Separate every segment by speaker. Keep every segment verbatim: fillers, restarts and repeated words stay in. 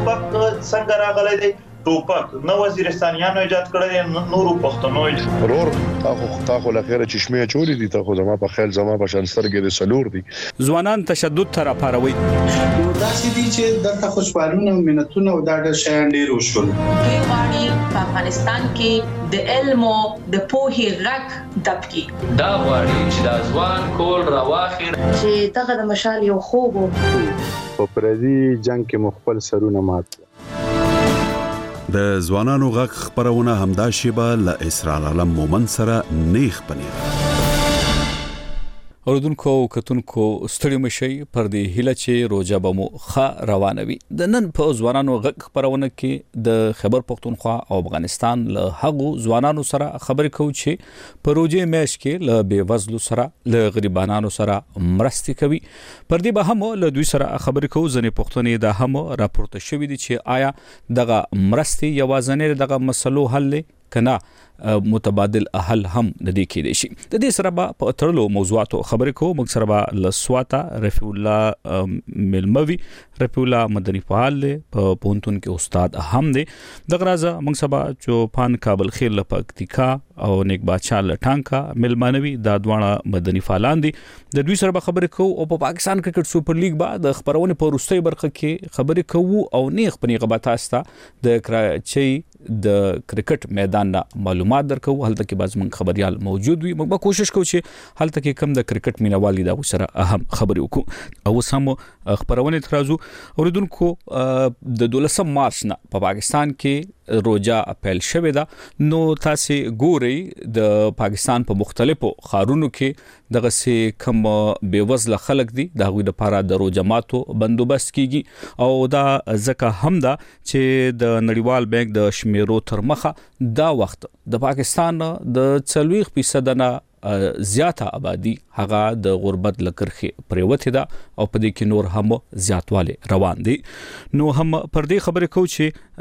Speaker 1: ټوپک څنګه راغلی دی؟ ټوپک نه وزیرستانیانو ایجاد کړی، نورو پښتنو ایجاد.
Speaker 2: رور تاخو تاخو لخيره چشمه چولې دي، تاخو زما په خیال زما په شانسترګې د سلور دي.
Speaker 3: ځوانان تشدد تر پاروي.
Speaker 4: نو دا چې دي چې د خوشحالونه مينتونه او دا د شیان ډیر وشول.
Speaker 5: کې واړي په افغانستان کې د علم او د پوهې غږ دبکی.
Speaker 6: دا واړي چې د ځوان کول راواخیر
Speaker 5: چې دغه د مشال یو خوب
Speaker 4: په پردي جنگ کې مخبل سرونه مات.
Speaker 7: د ځوانانو غږ خبرونه همدا شیبه له اسرار عالم مومن سره نیخ پنیر.
Speaker 3: اوردونکو کتونکو ستړي مشي پر دې هله چې روزه به مو ښه روانوي. د نن په ځوانانو غږ خبرونه کې د خیبر پختونخوا او افغانستان له هغو ځوانانو سره خبرې کوو چې په روزه میاشت کې له بیوزلو سره له غریبانو سره مرستې کوي. پر دې به هم له دوی سره خبرې کوو. ځنې پښتنې د هم راپورته شوې دي چې آیا دغه مرستې یوازنې دغه مسلو حل کنا متبادل حل هم د دې کې دي شي. د دې سره به په تړلو موضوعاتو خبرې کوو. موږ سره به لسواتا رفیع الله ملموي رفیع الله مدني فعال په پونتون کې استاد هم دي. د غرازه موږ سبا چوپان کابل خیر لپکتیکا او نیک بادشاہ لټانکا ملمانوي دا دوه مدني فعالان دي. د دوی سره به خبرې کوو او په پاکستان کرکټ سوپر لیګ بعد د خبرونه په وروستۍ برخه کې خبرې کوو او نیغ پنی غبطه استا د کراچي د کرکټ میدان نه معلومات درکو. هلته کې باز موږ خبريال موجود وي. موږ به کوشش کوو چې هلته کې کم د کرکټ مینوالي دا سره اهم خبرې وکړو. او سم خبرونه ترازو اوریدونکو د دولسم مارچ نه په پاکستان کې روزه اپیل شوه دا. نو تاسو ګوري د پاکستان په مختلفو خارونو کې دغه سي کم بیوزله خلک دي د غوی لپاره د روزه ماتو بندوبست کیږي او دا ځکه هم دا چې د نړیوال بانک د شمیرو تر مخه دا وخت د پاکستان د څلويخ فیصد نه زیاته آبادی هغه د غربت لکرخه پریوته ده او په دې کې نور هم زیاتواله روان دي. نو هم پر دې خبرې کوو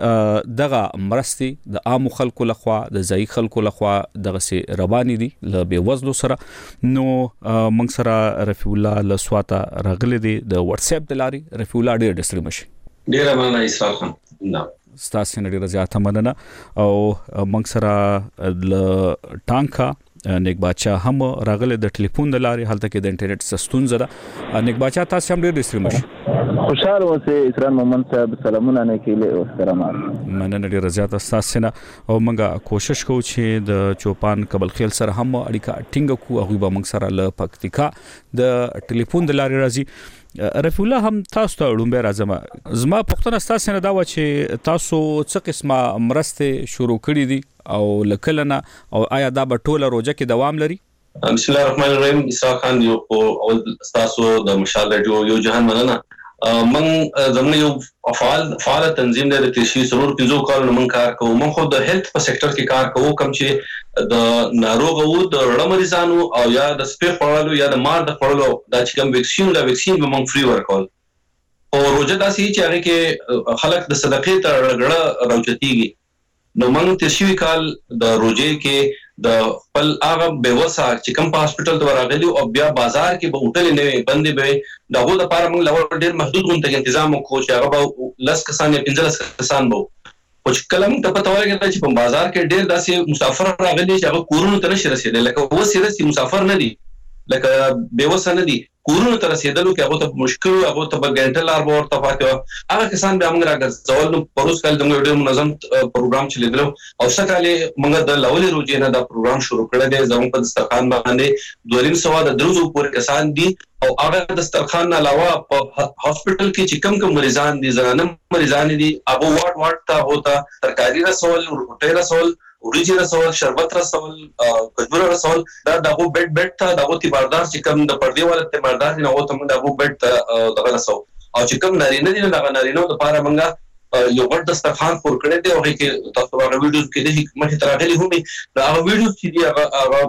Speaker 3: چې دغه مرستې د عام خلکو لخوا د ځای خلکو لخوا دغه سي رواني دي ل بیوزلو سره. نو موږ سره رفیع الله لسواتا راغلي دي د واتس اپ د لاري. رفیع الله ډېر ډسټري مشي
Speaker 8: ډېر مننه اسرار خان. نو
Speaker 3: ستاسو نه ډېر زیاته مننه. او موږ سره ل ټانکا نیک بادشاہ هم راغله د ټلیفون د لارې هلته کې د انټرنیټ سستون زده. نیک بادشاہ تاسو هم ډېر ډسټري مشي.
Speaker 9: خوشاله اوسئ اسرار مومن صاحب. سلامونه نه کېله او احترامات.
Speaker 3: مننه ډېر زیاته تاسو نه. او موږ کوشش کوو چې د چوپان کابل خیل سره هم اړیکه ټینګ کوو. هغه به موږ سره ل پکتیکا د ټلیفون د لارې راځي. رفیع الله هم تاسو ته وړاندې راځم. زما پښتنه تاسو نه دا و چې تاسو څه قسمه مرسته شروع کړې دي او لکلنه او آیا دا به ټوله روزه کې دوام لري؟
Speaker 8: بسم الله الرحمن الرحیم. اسحاق خان یو اول تاسو د مشال رادیو یو جهان مننه. من زموږ یو فعال فعال تنظیم د تشریح سرور پنځو کارونو من کار کوو. من خو د هیلث په سېکټر کې کار کوو. کوم چې د ناروغ وو د رړه مریضانو او یا د سپې خورلو یا د مار د خورلو دا چې کوم ویکسین دا ویکسین به من فری ورکول. او روزه داسې چې هغه کې خلک د صدقې ته رګړه راوچتيږي. نو من تشوي کال د روزه کې د خپل هغه بیوسا چې کوم په هسپټل ته راغلي او بیا بازار کې به هوټل نه بندي به دغه د لپاره موږ لور ډیر محدود غونډه تنظیم وکړو چې هغه به لس کسان یا پنځه کسان وو. او چې کلم ته پته ورغله چې په بازار کې ډیر داسې مسافر راغلي چې هغه کورونو ته نشي رسیدل. لکه وسیله سي مسافر نه دي لکه بیوسا نه دي کورونو ته رسیدلو کې هغه ته مشکل هغه ته بغنټل لار ورته پاتې هغه کسان به موږ راغځول. نو پروس کال د موږ ډېر منظم پروګرام چلیدلو او سکهاله موږ د لولې روزې نه دا پروګرام شروع کړی دی. زموږ په دسترخوان باندې دوه نیم سوه د دروزو پورې کسان دي او هغه دسترخوان علاوه په هسپټل کې چې کم کم مریضان دي زنانه مریضان دي هغه واټ واټ ته هوتا ترکاری رسول روټي رسول اوریجی رسول شربت رسول کجوره رسول دا دغه بیډ بیډ ته دغه تیباردار چې کوم د پردي ولته تیباردار نه هو ته موږ دغه بیډ ته دغه رسول او چې کوم نارینه دي دغه نارینه د لپاره موږ یو غټ دسترخوان پور کړی دی او کې تاسو هغه ویډیوز کې د مخې تراغلي همي دا هغه ویډیوز چې دی هغه هغه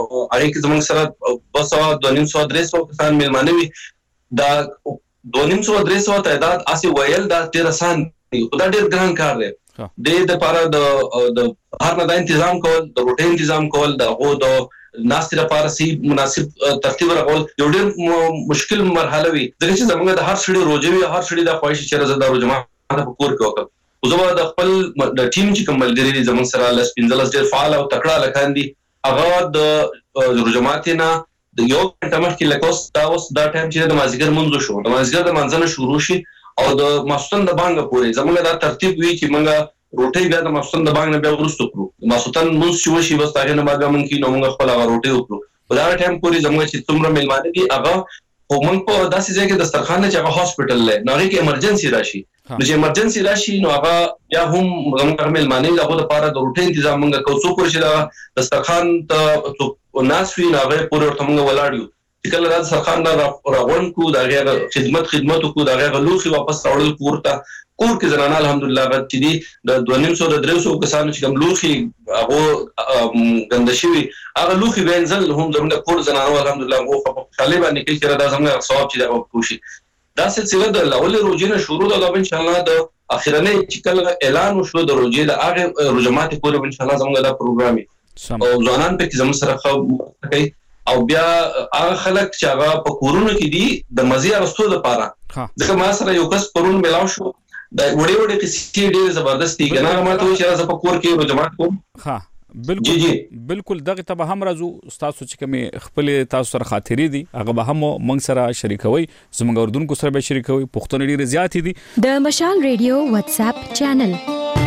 Speaker 8: اړ کې زموږ سره بس او دوه نیم سوه درې سوه کسان ملمانه وي. دا دوه نیم سوه درې سوه تعداد اسی ویل دا ډیر آسان دی. دا ډیر ګران کار دی. د دې لپاره د د هر نه تنظیم کول د روټین تنظیم کول د هغو د ناستې لپاره سي مناسب ترتیب راغول یو ډېر مشکل مرحله وي. ځکه چې زموږ د هر شړې روزه وي هر شړې د خواهش چې راځي د روزه په کور کې وکړ. خو زه به د خپل د ټیم چې کوم ملګري دي زموږ سره لس پنځلس ډېر فعال او تکړه هلکان دي هغه د روژه نه د یو ګنټه مخکې لکه اوس دا اوس دا ټایم چې د مازدیګر لمونځ شو د مازدیګر د لمانځه نه شروع شي او د ماسخوتن د بانګه پورې زموږ دا ترتیب وي چې موږ روټۍ بیا د ماسخوتن د بانګ نه بیا وروسته کړو. د ماسخوتن لمونځ چې وشي بس هغې نه بعد بیا موږ کېنو موږ خپل هغه روټۍ وکړو. په دغه ټایم پورې زموږ چې څومره میلمانه دي هغه خو موږ په داسې ځای کې دسترخوان دی چې هغه هاسپټل دی نو هغې کې ایمرجنسي راشي نو چې ایمرجنسي راشي نو هغه بیا هم زموږ هغه میلمانه وي د هغو دپاره د روټۍ انتظام موږ کوو. څوک ورشي دغه دسترخوان ته څوک ناست وي نو هغې پورې ورته موږ ولاړ یو چې کله دا دسترخوان راغونډ کړو د هغې خدمت خدمت وکړو د هغې هغه لوښي واپس راوړل کور ته. کور کې زنانه الحمدلله هغه چې دي د دوه نیم سوه د درې سوو کسانو چې کوم لوښي هغو ګنده شوي هغه لوښي وینځل هم زموږ د کور زنانو الحمدلله هغو په خوشحالۍ باندې کوي چې دا زموږ ثواب چې دی هغه پکې وشي. دا سلسله د اولې روژې نه شروع ده او انشاءالله د اخرنۍ چې کله اعلان وشو د روژې د هغې روژه ماتې پورې به انشاءالله زموږ دا پروګرام وي او ځوانان پکې زموږ سره ښه کوي او بیا هغه خلک چې هغه په کورونو کې دي د مزې اخیستو دپاره ځکه ما سره یو کس پرون میلاو شو د وړې وړې قصې ډېرې زبردست دي که نه هغه ما ته وایي چې زه په کور کې روژه مات کوم.
Speaker 3: بالکل بالکل دغه ته به هم راځو. ستاسو چې کومې خپلې تاسو سره خاطرې دي هغه به هم موږ سره شریکوئ زموږ اردونکو سره به شریکوئ. پوښتنې ډېرې زیاتې دي.
Speaker 10: د مشال ریډیو واتساپ چینل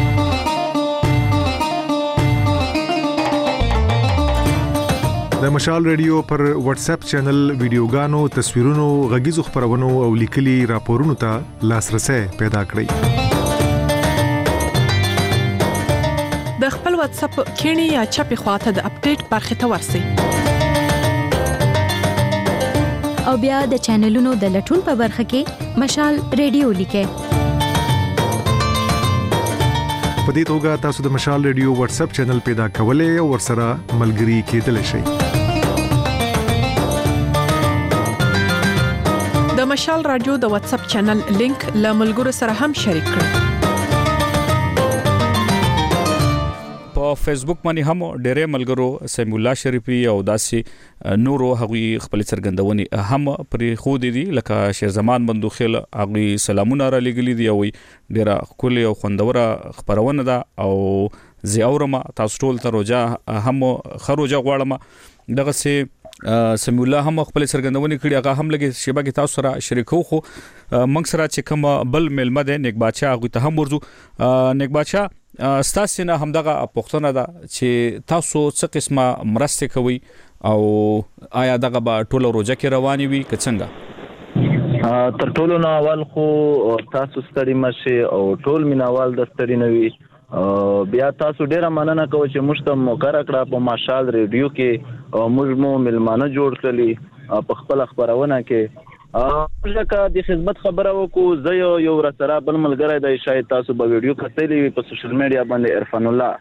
Speaker 11: د مشال ریډیو پر واتس اپ چینل ویډیوګانو تصویرونو غږیزو خبرونو او لیکلي راپورونو ته لاسرسي پیدا کړئ.
Speaker 12: د خپل واتس اپ کینی یا چپی خواته د اپډیټ برخه ته ورسئ
Speaker 10: او بیا د چینلونو د لټون په برخه کې مشال ریډیو لیکئ.
Speaker 11: په دې توګه تاسو د مشال ریډیو واتس اپ چینل پیدا کولای او ورسره ملګري کېدلی شئ.
Speaker 12: د مشال رادیو د واتس اپ چینل لینک له ملګرو سره هم شریک کړئ.
Speaker 3: په فیسبوک باندې هم ډېرې ملګرو سمیع الله شریفي او داسې نورو هغوی خپل څرګندونې هم پرې ښودې دي لکه شیر زمان بندوخیل هغوی سلامونه را لېږلي دي او ډېره ښکلې او خوندوره خپرونه ده او زه اورم تاسو ټول ته روژه هم ښه روژه غواړم. دغسې سمیع الله هم خپل څرګندونې کړي هغه هم لږې شیبه کې تاسو سره شریکو. خو موږ سره چې کوم بل میلمه دی نیک بادشاه هغوی ته هم ورځو. نیک بادشاه ستاسو نه همدغه پوښتنه ده چې تاسو څه قسمه مرستې کوئ او آیا دغه به ټوله روژه کې روانې وي که څنګه؟
Speaker 9: تر ټولو نه اول خو تاسو ستړي مه شئ او ټول مینوال د ستړي نه وي. بیا تاسو ډیره مننه کوم چې موږ ته موقع راکړه په مشال ریډیو کې موږ مو میلمانه جوړ کړي په خپل خبرونه کې. ځکه د خدمت خبره وکړو زه یو یو رسره بل ملګری دی شاید تاسو به ویډیو کتلی وي په سوشل میډیا باندې عرفان الله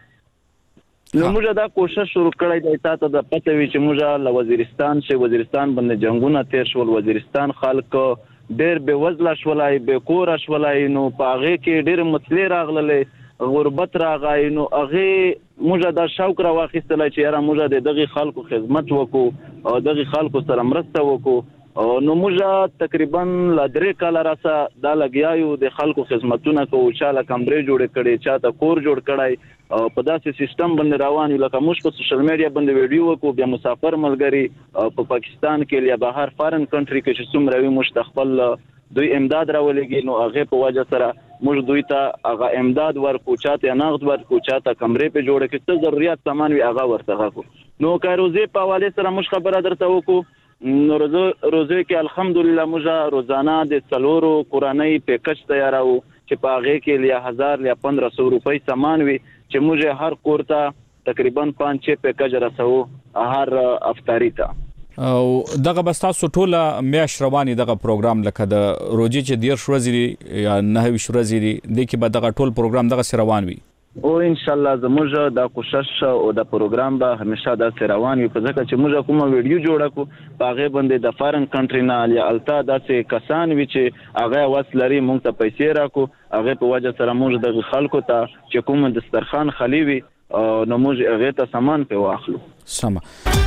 Speaker 9: نو موږ دا کوشش شروع کړی دی تاسو د پته وي چې موږ له وزیرستان چې وزیرستان باندې جنگونه تیر شول وزیرستان خلک ډېر بې وزله شولای بې کوره شولای نو په هغې کې ډېرې مسلې راغللې غربت راغی نو هغې موږ دا شوق راواخیستلی چې یاره موږ د دغې خلکو خدمت وکړو او دغې خلکو سره مرسته وکړو. نو موږ تقریبا له درې کاله راسه دا لګیا یو د خلکو خدمتونه کوو چا له کمرې جوړې کړې چا ته کور جوړ کړی په داسې سیستم باندې روان یو لکه موږ په سوشل میډیا باندې ویډیو وکړو بیا مسافر ملګري په پاکستان کې یا بهر فارن کنټري کې چې څومره وي موږ ته خپل دوی امداد راولېږي نو هغې په وجه سره موږ دوی ته هغه امداد ورکړو چا ته نغد ورکړو چا ته کمرې پې جوړې کړي څه ضرورت سامان وي هغه ورته کړو. نو که روزې په حوالې سره موږ خبره درته وکړو نو روزه کې الحمدلله موږ روزانه د څلورو کورنۍ پیکج تیارو چې په هغې کې لیا هزار لیا پندره سو روپۍ سامان وي چې موږ هر کور ته تقریبا پانچ چھ پیکج رسوو هر افطاري ته.
Speaker 3: او دغه به ستاسو ټوله میاشت رواني دغه پروګرام لکه د روژې چې دېرش ورځې دي یا نهه ویشت ورځې دي دې کې به دغه ټول پروګرام دغسې روان وي؟
Speaker 9: او انشاءالله زموږ دا کوشش او دا پروګرام به همیشه داسې روان وي په ځکه چې موږ کومه ویډیو جوړه کړو په هغې باندې د فارن کنټري نه یا هلته داسې کسان وي چې هغه وس لري موږ ته پیسې راکړو هغې په وجه سره موږ دغې خلکو ته چې کوم دسترخوان خالي وي نو موږ هغې ته سامان پې واخلو.
Speaker 3: سمه.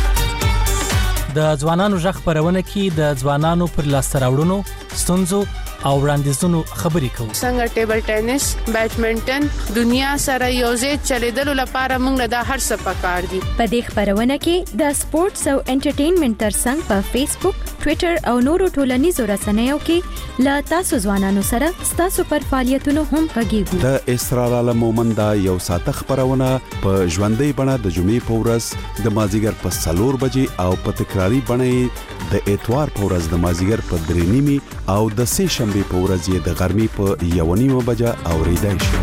Speaker 13: د ځوانانو غږ خپرونه کې د ځوانانو پر لاسته راوړنو ستونزو او وړاندیزونو خبرې کوو
Speaker 14: څنګه ټیبل ټینس بیډمنټن دنیا سره یوځای چلیدلو لپاره موږ له هر څه پکار دي
Speaker 10: په دې خبرونه کې د سپورتس او انټرټینمنټ ترڅنګ په فیسبوک ټوئیټر او نورو ټولنیزو رسنیو کې لا تاسو ځوانانو سره تاسو پر فعالیتونو هم غږیږو
Speaker 7: د اسرار عالم مومند یو ساعت خبرونه په ژوندۍ بڼه د جمعې په ورځ د مازیګر په سلور بجې او په تکراری بڼه د اتوار په ورځ د مازیګر په درې نیمي او د سه شنبه په ورځ یې د غرمې په یو نیمه بجه اوریدای شي.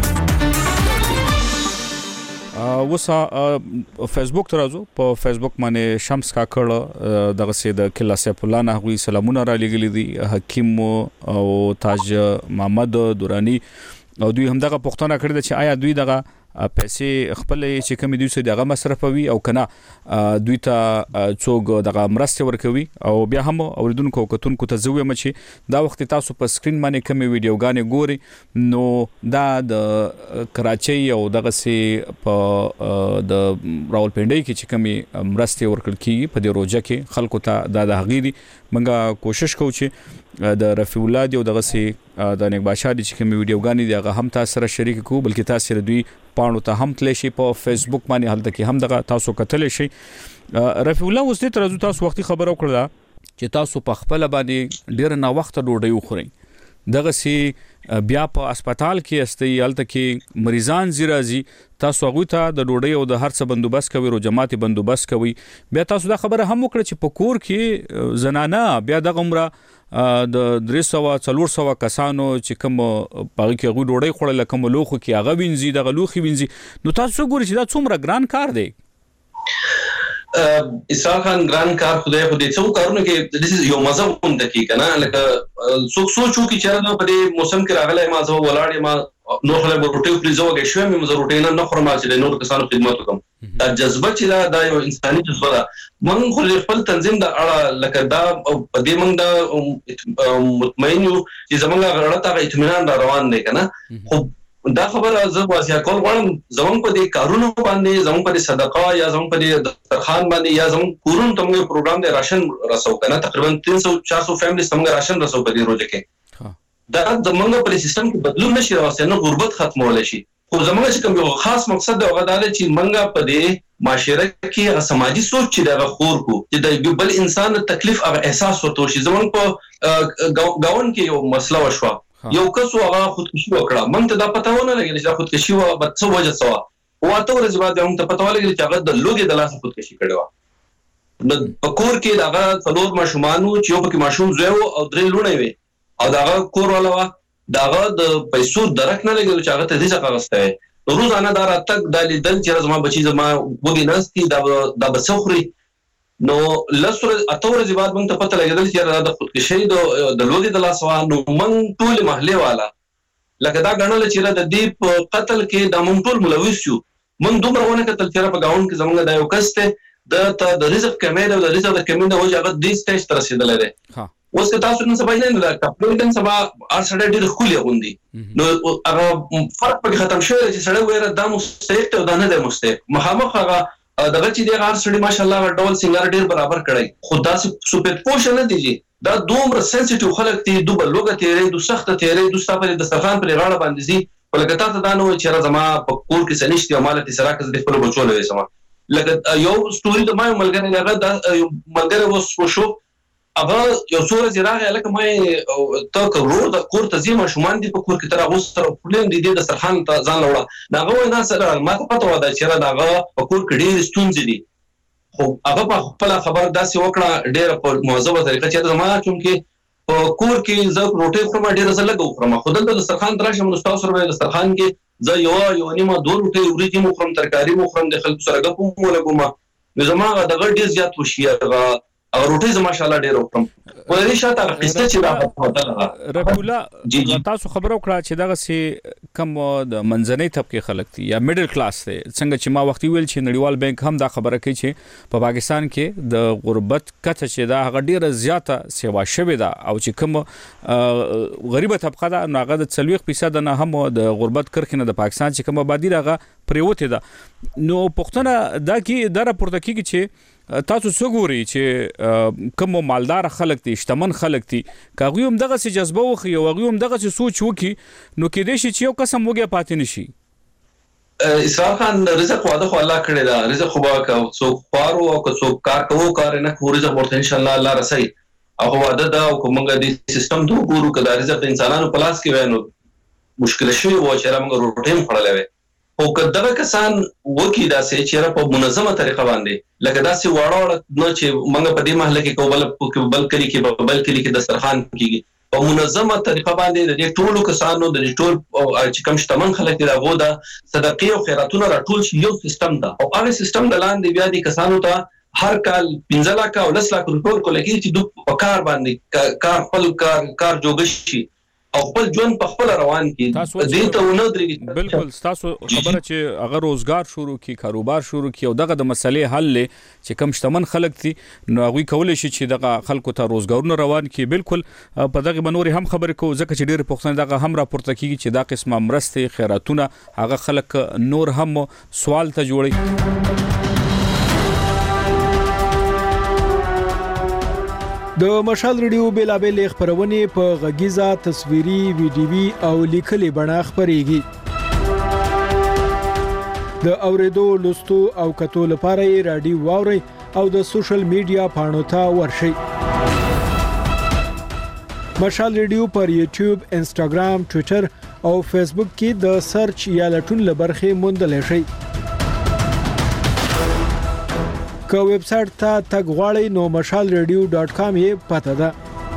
Speaker 3: وسا فیسبوک ترازو په فیسبوک باندې شمس کاکړ دغه سي د کلا سیف الله نحوی سلامونه را لګل دي حکیم او تاج محمد دورانی او دوی هم دغه پښتنه کړی چې آیا دوی دغه پیسې خپل چې کوم دوی سره دغه مصرفوي او کنه دوی ته څوک دغه مرسته ورکوي او بیا هم اوریدونکو کتونکو ته زوی مچي دا وخت تاسو په سکرین باندې کوم ویډیوګانې ګوري نو دا د کراچۍ او دغه سي په د راولپنډي کې چې کوم مرسته ورکړل کیږي په دې روزه کې خلکو ته دا د حقيقي منګه کوشش کوو چې د رفیع الله دی او دغه سي د نیک بادشاہ دي چې کوم ویډیوګانې دی هغه هم تاسو سره شریک کو بلکې تاسو سره دوی پاڼو ته هم تل شي په فیسبوک باندې هلته کې هم دغه تاسو کتل شي. رفیع الله اوس دې ترازو تاسو وختي خبرو کړل چې تاسو په خپل باندې ډیر نه وخت ډوډۍ وخورئ دغه سي بیا په هسپتال کې استي هلته کې مریضان زیرازي تاسو هغه ته د ډوډۍ او د هر څه بندوبست کوي رو جماعتي بندوبست کوي بیا تاسو دا خبره هم وکړه چې په کور کې زنانه بیا د عمره د درې سوه څلور سوه کسانو چې کوم پاږي کې غو ډوډۍ خوړل کوم لوخو کې هغه وینځي دغه لوخي وینځي نو تاسو ګورئ چې دا څومره ګران کار دی.
Speaker 8: اسحاق خان ګران کار خدای خو دې څو کارونه کې د یو مزه وند کې کنه لکه څوک سوچو کې چیرې په دې موسم کې راغلی ما زه ولاړ ما نو خلک به روټي فریزو کې شوم مې زه روټي نه خورم چې نور کسانو خدمت وکم دا جذبه چې دا یو انساني جذبه ده موږ خو خپل تنظیم د اړه لکه دا په دې موږ دا مطمئن یو چې زمونږ غړړه ته اطمینان روان دی کنه خو دا خبره زه واسیا کول غواړم زمون په دې کارونو باندې زمون په صدقه یا زمون په دسترخوان باندې یا زمون کورون ته موږ پروګرام د راشن رسو کنه تقریبا تین سو چار سو فیملی څنګه راشن رسو په دې روزه کې دا زمونږ په سیستم کې بدلون نشي راوستل نو غربت ختمول شي خو زمونږ چې کوم یو خاص مقصد دی هغه دا دی چې موږ په دې معاشره کې سماجی سوچ چې دا خور کو چې د بل انسان تکلیف او احساس ورته شي زمونږ په گاون کې یو مسله وشوه یو کس هغه خودکشي وکړه موږ ته دا پته ونه لګی چې خودکشي و به څه وجه سوا واته ورځ بعد موږ ته پته ولګی چې هغه د لوګي د لاس خودکشي کړو د پکور کې داغه څلور ماشومانو چې یو پکې ماشوم زوی او درې لونه وي او داغه کور ولا داغه د پیسو درک نه لګی چې هغه ته دې څه غوښته روزانه دا راتګ د لیدل چې زما بچی زما وګی نستی دا د بسخري نو لسره اتور زیات موږ ته پته لګیدل چې د خودکشي د لوګي د لاسوا نو موږ ټول محله والا لکه دا غنل چې د دې په قتل کې د موږ ټول ملوث شو موږ دومره ونه کتل چې په گاون کې زمونږ د یو کسته د ته د رزق کمی او د رزق د کمی د وجه هغه د سټیج تر رسیدل دی اوس که تاسو نن سبا نه د کپټن سبا ارسډ ډیر خولي غوندي نو هغه فرق په ختم شوی چې سړی ویره د مستحق او د نه د مستحق مخامخ هغه دغه چې د غار سړي ماشاءالله ډول سنگار ډیر برابر کړی خدا سي سپیټ پوښ نه دیږي دا دومره سنسټیو خلک دي دوبل لوګه تیرې دو سخت تیرې دو ستاسو د سرخان پر غاړه باندې دي ولکه تاسو دا نو چې زما په کور کې سنشتي مالتي سراکز د خپل بچو لوي سما لکه یو سټوري د ما ملګری هغه د ملګری وو شو هغه یو څوره زیراغه لکه مې تا کورو د کور ته زیمه شومان دي په کور کې تر هغه سره پرلم دي د سرخان ته ځان لوړه دا غوې نه سره ما ته پته ودا چې دا هغه په کور کې ډېر ستونزې دي خو هغه په خپل خبر داسې وکړه ډېر په موضوع طریقه چې زما چون کې په کور کې زه روټي خورم ډېر زه لګو خورم خو دلته د سرخان درشه مستاو سره د سرخان کې زه یو یو نیمه دوه روټي ورېږم مو خورم ترکاری مو خورم د خلکو سره غو مو لګوم زما دغه ډېر زیات وشي هغه او روټي زما ماشاءالله ډېر وکړم ولې شاته قصه چې دا
Speaker 3: رپولا تاسو خبرو کړه چې دغه سي کم د منځنۍ طبقه خلک دي یا میډل کلاس دي څنګه چې ما وختي ویل چې نړیوال بانک هم دا خبره کوي چې په پاکستان کې د غربت کته چې دا هغه ډیره زیاته سیوا شوه دا او چې کوم غریبه طبقه ده هغه د څلويخ فیصد نه هم د غربت کرخنه د پاکستان چې کوم آبادی راغه پریوته ده نو پښتنه دا کې دا راپورته کیږي چې تاسو څه ګوري چې کوم مالدار خلک دي شتمن خلک دي کاغوی هم دغه سي جذبه وخی او هغه هم دغه سي سوچ وکي نو کې دې شي چې یو قسم وګه پاتې نشي
Speaker 8: اسرار خان رزق واده خو الله کړی دا رزق خو با کا څوک خوارو او څوک کار کوو کار نه خو رزق ورته ان شاء الله الله رسي او واده دا او کومه د سیستم ته ګورو کدا رزق انسانانو پلاس کې وینو مشکل شي و چې موږ روټیم خړلې او کله کسان وکی دا سه چې په منظمه طریقه باندې لکه دا سه واړه نو چې موږ په دې محله کې کوبل بل کلی کې بل کلی کې دسترخوان کېږي په منظمه طریقه باندې د ټولو کسانو د ټول چې کوم شتمن خلک دي دغه د صدقې او خیراتونو راټول شي یو سیستم دا او هغه سیستم د لاندې بیا دي کسانو ته هر کال پنځه لک او لس لک روپۍ ورکول کېږي چې دوی په کار باندې کار خپل کار کار جوړ شي او خپل ژوند په خپل روان کی دې ته ونه درېږي
Speaker 3: بالکل تاسو خبره چې هغه روزګار شروع کی کاروبار شروع کی او دغه د مسلې حل چې کم شتمن خلک دي نو هغه کولای شي چې دغه خلکو ته روزګارونه روان کی بالکل په دغه بنوري هم خبرې کو ځکه چې ډېر پښتون دغه هم راپورته کیږي چې دا قسمه مرسته خیراتونه هغه خلک نور هم سوال ته جوړي
Speaker 13: د مشال ریډیو بیلابل خبرونه په غږیزه تصویري ویډیوي او لیکلي بڼه خبريږي د اوریدو لوستو او کتو لپاره رادیو واوري او د سوشل میډیا پاڼو ته ورشي مشال ریډیو پر یوټیوب انسټاګرام ټوئیټر او فیسبوک کې د سرچ یا لټون لبرخه موندل شي که ویب سټ ته تګ غواړئ نو مشال ریډیو ډاټ کام یې پته ده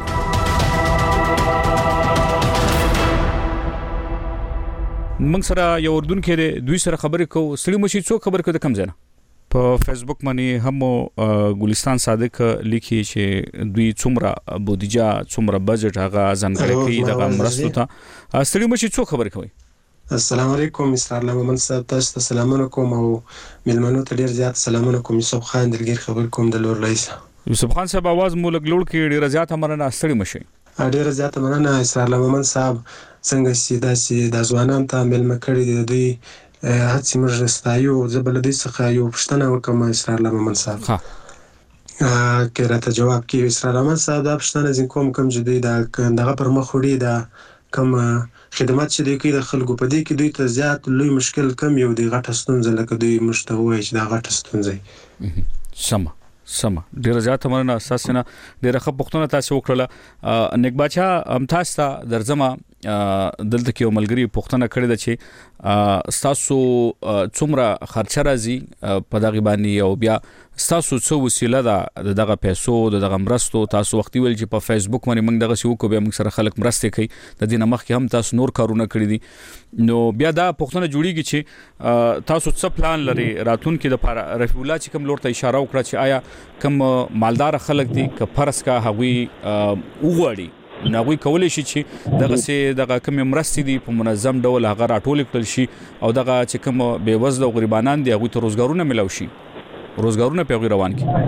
Speaker 3: موږ سره یو اردن کې دوی سره خبرې کوو سړي مشي څو خبرې کوي کم ځنه په فیسبوک باندې هم ګلستان صادق لیکي چې دوی څومره بودیجه څومره بجټ هغه ځانګړی کوي دغه مرستو ته سړي مشي څو خبرې کوي
Speaker 15: السلام علیکم اسرار لمن صاحب تاسو ته سلامونه کوم او ملمنو ته ډیر زیات سلامونه کوم یوسف خان دلګیر خبر کوم د لور لایس
Speaker 3: یوسف خان صاحب आवाज مو لګ لوړ کې ډیر زیات مننه ستړي مشي
Speaker 15: ډیر زیات مننه اسرار لمن صاحب څنګه سي داسي د ځوانان ته ملم کړی دي دوی هڅې موږ ستایو زبل دي څخه یو پښتنه وکم اسرار لمن صاحب ها کله راته جواب کې اسرار لمن صاحب د پښتنه ځین کوم کم جدي دا دغه پر مخ وړي دا کوم خدمات چې دوی کوي د خلکو په دې کې دوی ته زیات لوی مشکل کم یو دی غټه ستونزه لکه دوی مشته وایي چې دا غټه ستونزه
Speaker 3: سم سم ډیر زیات مننه اساسا ډیر ښه پښتنه تاسو وکړه نیک بچا هم تاسو ته درځم دلته کې ملګری پښتنه کړی د چې تاسو څومره خرچه راځي په دغه باندې او بیا تاسو څو وسیله ده دغه پیسو دغه مرستو تاسو وخت ویل چې په فیسبوک باندې موږ دغه شو کو به موږ سره خلک مرسته کوي د دې نمخ کې هم تاسو نور کارونه کړی دي نو بیا دا پښتنه جوړیږي چې تاسو څه پلان لري راتون کې د لپاره رفیع الله چې کوم لور ته اشاره وکړه چې آیا کوم مالدار خلک دي که فرض کا هغوی وګړي ناوی کولای شي چې دغه سه دغه کوم مرستې دي په منظم ډول هغه راټول کړل شي او دغه چې کوم بیوزله او غریبانان دي هغه ته روزګارونه ملو شي روزګارونه په روان کی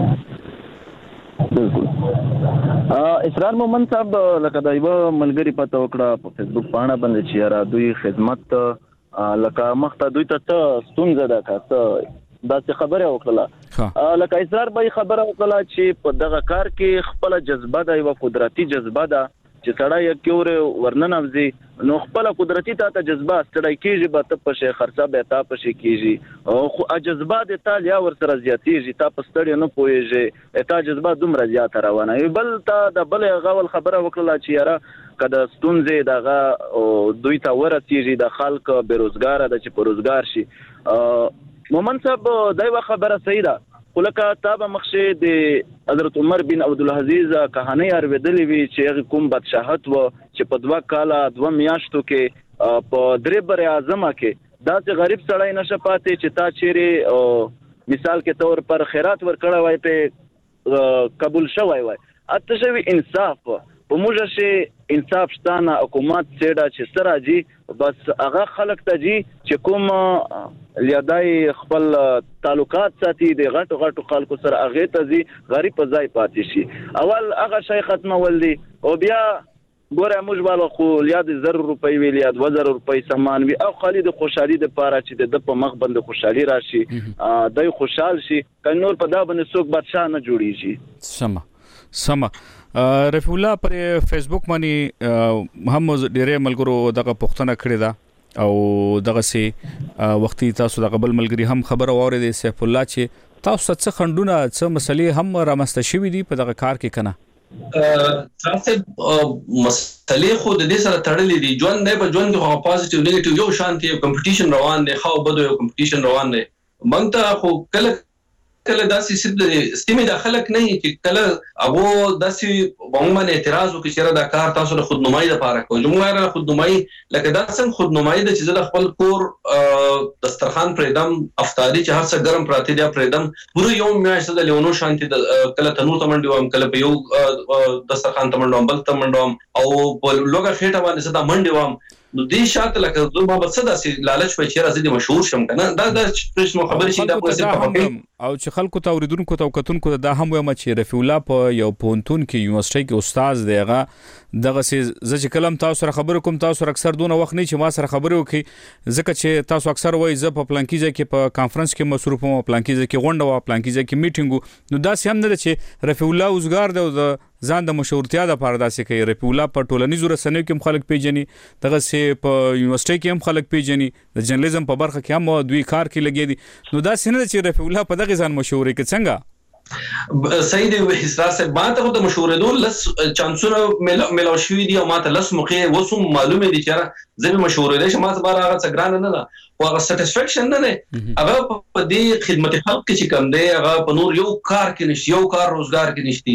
Speaker 9: بالکل اسرار مومن صاحب لکه دا یو ملګری پته وکړه په فیسبوک باندې باندې چې را دوی خدمت لکه مخته دوی ته ستونزه ده کاته دا څه خبره وکړه لکه اسرار به خبره وکړه چې په دغه کار کې خپل جذبه ده یو قدرتي جذبه ده چې سړی یو کور ورننوځي نو خپل قدرتي ته جذبه ستړی کیږي به ته په شي خرڅه به تا په شي کیږي او خو جذبه د تا یا ور سره زیاتېږي تا په ستړی نه پويږي تا جذبه دومره زیات روانه بل تا د بل غول خبره وکړه چې یاره کله ستونزې دغه دوی ته ورسیږي د خلک بیروزګار د چې پروزګار شي مومن صاحب دایو خبره صحیح ده ولکه تابه مخشه د حضرت عمر بن عبد العزيز کہانی اوریدلې وی چې کوم بادشاہت و چې په دوا کاله دوه میاشتو کې په درې بر اعظم کې دا چې غریب سړی نشه پاتې چې تا چیرې مثال کې تور پر خیرات ورکړه وای په قبول شوی وای اته شوی انصاف په موږ شي انصاف شتانه حکومت سیډه چې سراجي بس هغه خلک ته جی چې کوم لیدای خپل تعلقات ساتي د غټو غټو خلکو سره هغه ته زی غریب په ځای پاتې شي اول هغه شي ختمول دي او بیا ګوره موږ بالا خو یا د زر روپۍ ویل یا د وزر روپۍ سامان وي او خالي د خوشحالي د پاره چې د په مخ باندې خوشحالي راشي دای خوشحال شي کنور په دا باندې څوک بادشاہ نه جوړیږي.
Speaker 3: سم سم رفیع الله پر فیسبوک باندې هم ډېرې ملګرو دغه پوښتنه کړې ده او دغه سي وختي تاسو د قبل ملګری هم خبر اورید سیف الله چې تاسو څه خندونه څه مسلې هم رامسته شوې دي په دغه کار کې کنه
Speaker 8: تاسو مسلې خو د دې سره تړلې دي ژوند نه په ژوند کې خو پازیټیو نیگیټیو یو شانتي کمپټیشن روان دی خو بده یو کمپټیشن روان دی مونږ ته خو کله کله داسې سیمه داخلك نه چې کله هغه داسې ومن اعتراض وکړي چې دا کار تاسو له خودنمایي لپاره کوي جمهور له خودنمایي لکه دا څنګه خودنمایي د چې خپل کور دسترخوان پرېدم افطاری چې هر څه ګرم پراته دي پرېدم پوره یو میاشت د لیونو شانتي کله تنور تمنډي وم کله په یو دسترخوان تمنډم بل تمنډم او په لوګه خېټه باندې صدا منډي وم نو دې شاته لکه زه ما بس داسې لالچ په چیرې زدي مشهور شم کنه دا د پرشمو خبرې شي دا په
Speaker 3: او چې خلکو ته اوریدونکو ته وکتونکو دا هم وایم چې رفیع الله په یو پونتون کې یونیورسيټي کې استاد دیغه دغه سي ز چې کلم تاسو سره خبرې کوم تاسو سره اکثر دونه وخت نه چې ما سره خبرې وکي ځکه چې تاسو اکثر وایي ز په پلانکیزه کې په کانفرنس کې مصروف وم پلانکیزه کې غونډه وا پلانکیزه کې میټینګ نو دا سم نه چې رفیع الله اوسګار دی ځان د مشهورتیا د پاره داسې کوي رفیع الله په ټولنیزو رسنیو کې هم خلک پیژني دغه سي په یونیورسيټي کې هم خلک پیژني د جرنالیزم په برخه کې هم دوی کار کې لګي دي نو دا سینه چې رفیع الله په دغه ځان مشهوري کې څنګه
Speaker 8: صحیح دی احساس ما ته د مشهورېدو لس چانسونه ملاو شوې دي او ما ته لس موقع وسو معلومه دي چې زه به مشهورېدل شم ما ته بار هغه څنګه نه نه او هغه سټیسفیکشن نه نه هغه په دې خدمت خلق کې کوم دی هغه په نور یو کار کې نشي یو کار روزګار کې نشي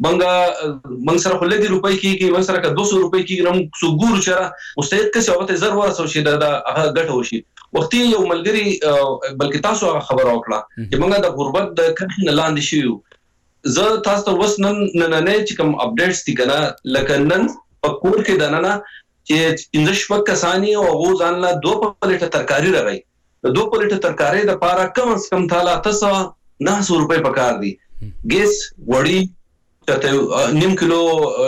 Speaker 8: منګه من سره خو لګي روپۍ کېږي من سره که دوه سوه روپۍ کېږي نو څو ګورو چې مستحق کسي هغه ته زر ورسو شي دا هغه ګټه وشي وختي یو ملګری بلکې تاسو هغه خبر اوکړه چې موږ د غربت د کښې نه لاندې شو زه تاسو ته وس نن نن نه چې کوم اپډیټس دي کنه لکه نن په کور کې دننه چې پنځه شپږ کسانی او هغه ځان له دوه پلیټه ترکاری راغی د دوه پلیټه ترکاری د پاره کم از کم تاله تاسو نه سوه روپۍ پکار دي ګیس وړي ته نیم کیلو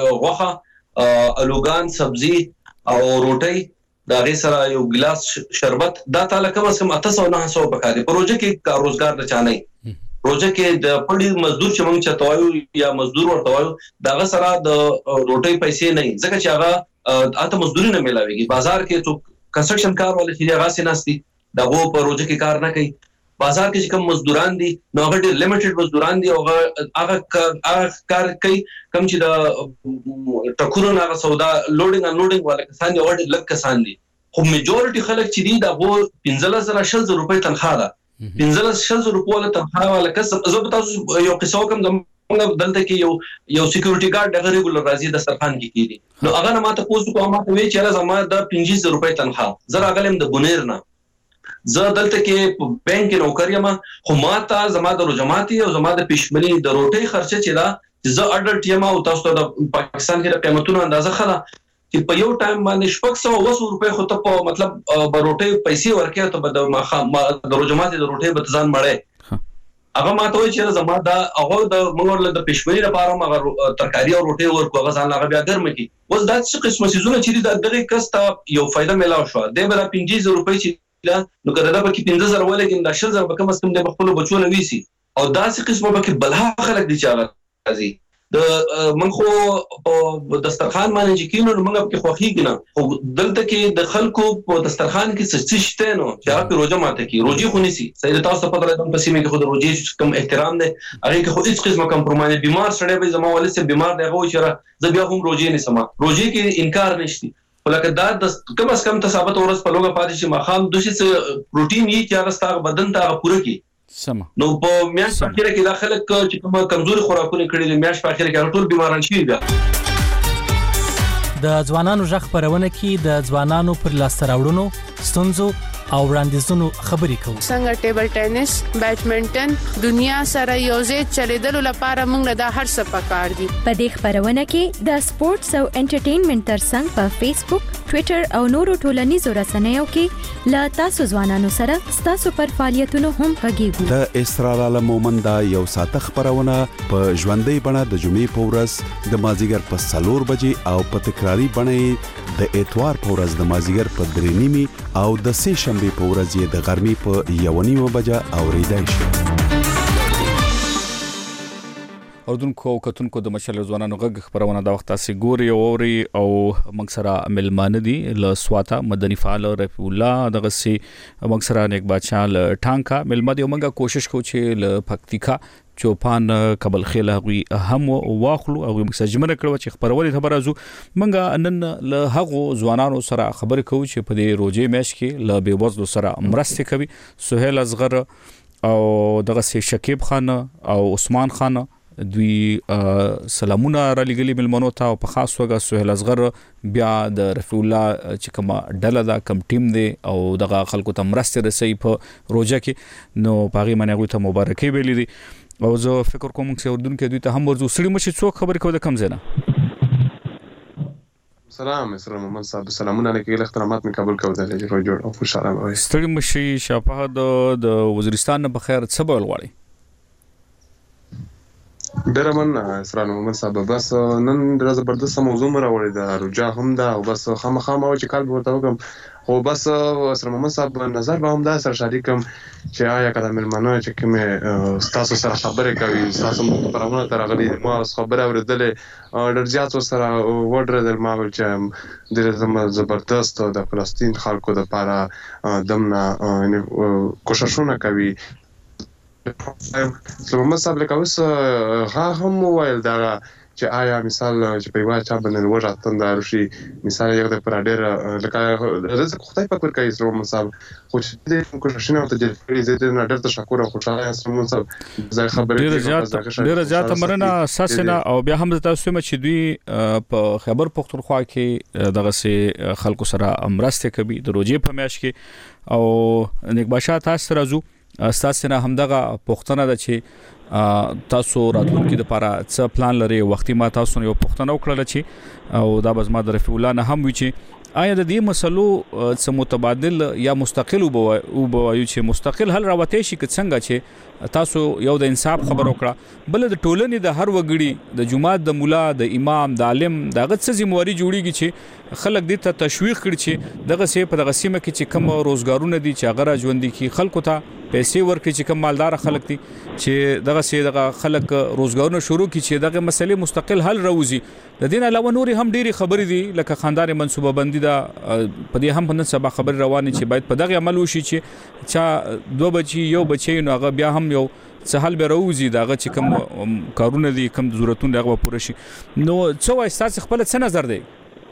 Speaker 8: غوخه الوګان سبزی او روټي دا غي سره یو ګلاس شربت دا تعالی کوم سم اته سوه نه سوه پکاري پروژه کې کار روزګار نه چانه پروژه کې د پړي مزدور چې موږ چتوایو یا مزدور ورته وایو دا غ سره د روټي پیسې نه ځکه چې هغه اته مزدوري نه ملاويږي بازار کې څو کنستراکشن کار ولې چې هغه سيناستي دا وو پروژه کې کار نه کوي بازار کې چې کوم مزدوران دي نو هغه ډېر لیمیټډ مزدوران دي او هغه هغه کار کوي کوم چې د ټکورو نه سودا لوډینګ ان لوډینګ ولا کسان دي اور لږ کسان دي خو میجورټي خلک چې دي دا وو پنځه زره شل زره روپۍ تنخواه ده پنځه شل زره روپۍ ولا تنخواه ولا کسب زه تاسو یو قصه کوم موږ دلته کې یو یو سکیورټي ګارد دغه ریګولر راځي د سرخان کې کیږي نو هغه نه ماته پوسټ کوم ماته وی چې زما د پنځه زره روپۍ تنخواه زه راغلم د بونیر نه زه دلته کې بانک کې نوکر یم خو ماته زما د رجماتي او زما د پښمنۍ د روټي خرچه چې دا زه اډلټ یم او تاسو ته د پاکستان کې د قیمتونو اندازه خلا چې په یو ټایم باندې شپږ سوه اوه سوه روپۍ خو ته په مطلب به روټۍ پیسې ورکې ته به د د روجماتي د روټۍ به ځان مړی هغه ماته وایي چې زما دا هغه د موږ د پښمنۍ لپاره هغه ترکاري او روټۍ ورکو هغه ځان هغه بیا ګرم کی اوس دا څه قسمه سيزونه چې دغه کستا یو فائدہ ملاو شو د بل پنځه زره روپۍ چې نو کله دا پکې پنځه زره ولګین دا شل زره به کم از کم د خپل بچو نه ویسي او دا څه قسمه پکې بلها خلک دي چې هغه راځي د من خو په دسترخوان باندې چې کینو موږ په خوخي کنه خو دلته کې د خلکو په دسترخوان کې څه شته نو چې هغه روزه ماته کې روزي خو نسی سید تاسو په درته په سیمه کې خو د روزي کم احترام دی هغه کې خو هیڅ قسمه کمپرومایز بیمار سره به زمو ولې سه بیمار دی هغه چې زه بیا هم روزي نه سم روزي کې انکار نشتی ولکه دا د کم از کم ثابت ورس په لوګه پاتې چې مخام دوشي پروتین یې چې هغه ستاره بدن ته پوره کی
Speaker 3: سم
Speaker 8: نو په میاش په اخر کې داخله چې کوم کمزوري خوراکونه کړي د میاش په اخر کې ټول بیماران شي بیا
Speaker 16: د ځوانانو ژغ پرونه کې د ځوانانو پر لاسته راوړنو ستونزو او وړاندیزونو خبرې کوو
Speaker 14: څنګه ټیبل ټینس بیډمنټن دنیا سره یوځای چلیدلو لپاره موږ د هر څه پکار دي
Speaker 10: په دې خبرونه کې د سپورتس او انټرټینمنټ ترڅنګ په فیسبوک ټوئیټر او نورو ټولنیزو رسنیو کې لا تاسو ځوانانو سره ستاسو پر فعالیتونو هم غږیږو.
Speaker 7: د اسرار عالم مومندا یو ساعت خبرونه په ژوندۍ بڼه د جمعې په ورځ د مازیګر په څلور بجې او په تکراری بڼه د اتوار په ورځ د مازیګر په درې نیمې او د سه شنبه په ورځ یې د غرمې په یو نیمه بجه اوریدای شي.
Speaker 3: اردوونکو او کتونکو د مشال ځوانانو غږ خبرونه د وخت تاسو ګوري او اوري او موږ سره ملمانه دي ل سواتا مدني فعال رفیع الله دغه سي موږ سره نیک بادشاہ ل ټانکا ملمه دی موږ کوشش کوو چې ل پکتیکا چوپان قبل خیل غوي هم واخلو او موږ سجمنه کړو چې خبرونه خبره زو موږ نن له هغو ځوانانو سره خبرې کوو چې په دې روزي میش کې ل بي وزلو سره مرسته کوي. سهیل اصغر او دغه سي شکیب خان او عثمان خان دوی سلامونه را لګلي ملمنو ته او په خاص توګه سهیل اصغر بیا د رفیع الله چې کومه ډله دا کم ټیم دی او دغه خلکو ته مرسته رسي په روزه کې نو پاغي منغوي ته مبارکي ویلي دي او زه فکر کوم چې اردوونکو دوی ته هم ورزو سړي مشي څوک خبرې کوي د کم زنه.
Speaker 17: سلام اسلام محمد صاحب سلامونه علیکم احترامات من قبول کوم د جوړ جوړ او خوشاله وای
Speaker 3: سړي مشي شفاعت د وزیرستان په خیر څه بول غواړي.
Speaker 17: ډېر من اسلام محمد صاحب بس نن ډېر زبردست موضوع راوړی دا رجا هم دا او بس خامخا ما چې کال ورته وکم خو بس اسلام محمد صاحب نظر به هم دا سره شریکم چې آیا کله ملمنو چې کوم تاسو سره خبرې کوي تاسو مو پرونه ترغلي ما خبره اوریدلې ډېر زیات سره وډر ما چې ډېر زبردست د فلسطین خلکو د لپاره دمنه کوششونه کوي. محمد صاحب لکه اوس غا هم وویل دا چې آیا مثال چې په یوه چا باندې وژه تنده راشي مثال یو د پر ډېر لکه رزق خدای پاک ورکوي اسلام محمد صاحب خو چې دې کوششونه ورته جلب کړي زه دې نه ډېر تشکر او خوشحاله یم اسلام محمد صاحب ځای خبرې
Speaker 3: ډېره زیاته مننه اساسنه او بیا هم تاسو مې چې دوی په خیبر پختونخوا کې دغه سي خلکو سره مرسته کوي د روزي په میاشت کې او نیک بادشاہ تاسو راځو استاسنه همدغه پښتنه د چې تاسو راتلونکي د لپاره څه پلان لري وختي ما تاسو یو پښتنه وکړل چې او دا بز ما د رفیع الله نه هم وی چې آیا د دې مسلو څه متبادل یا مستقل او بوایو چې مستقل حل راوته شي که څنګه چې تاسو یو د انصاف خبر وکړه بل د ټولنې د هر وګړي د جماعت د مولا د امام د عالم دغه څه ذمہواری جوړیږي چې خلک دې ته تشویق کړي چې دغه سه په دغه سیمه کې چې کوم روزګارونه دي چې هغه ژوند دي خلکو ته پیسې ورکړي چې کوم مالدار خلک دي چې دغه سه دغه خلک روزګارونه شروع کړي چې دغه مسلې مستقل حل راوځي. د دین علاوه نوري هم ډيري خبرې دي لکه خاندان منصوبه بندي دا په دې هم په سبا خبر رواني چې باید په دغه عمل وشي چې چا دوه بچي یو بچي نو هغه بیا هم یو سهال به روزي دغه چې کوم کارونه دي کوم ضرورتونه دغه پوره شي. نو څو وای تاسو خپل څه نظر دی؟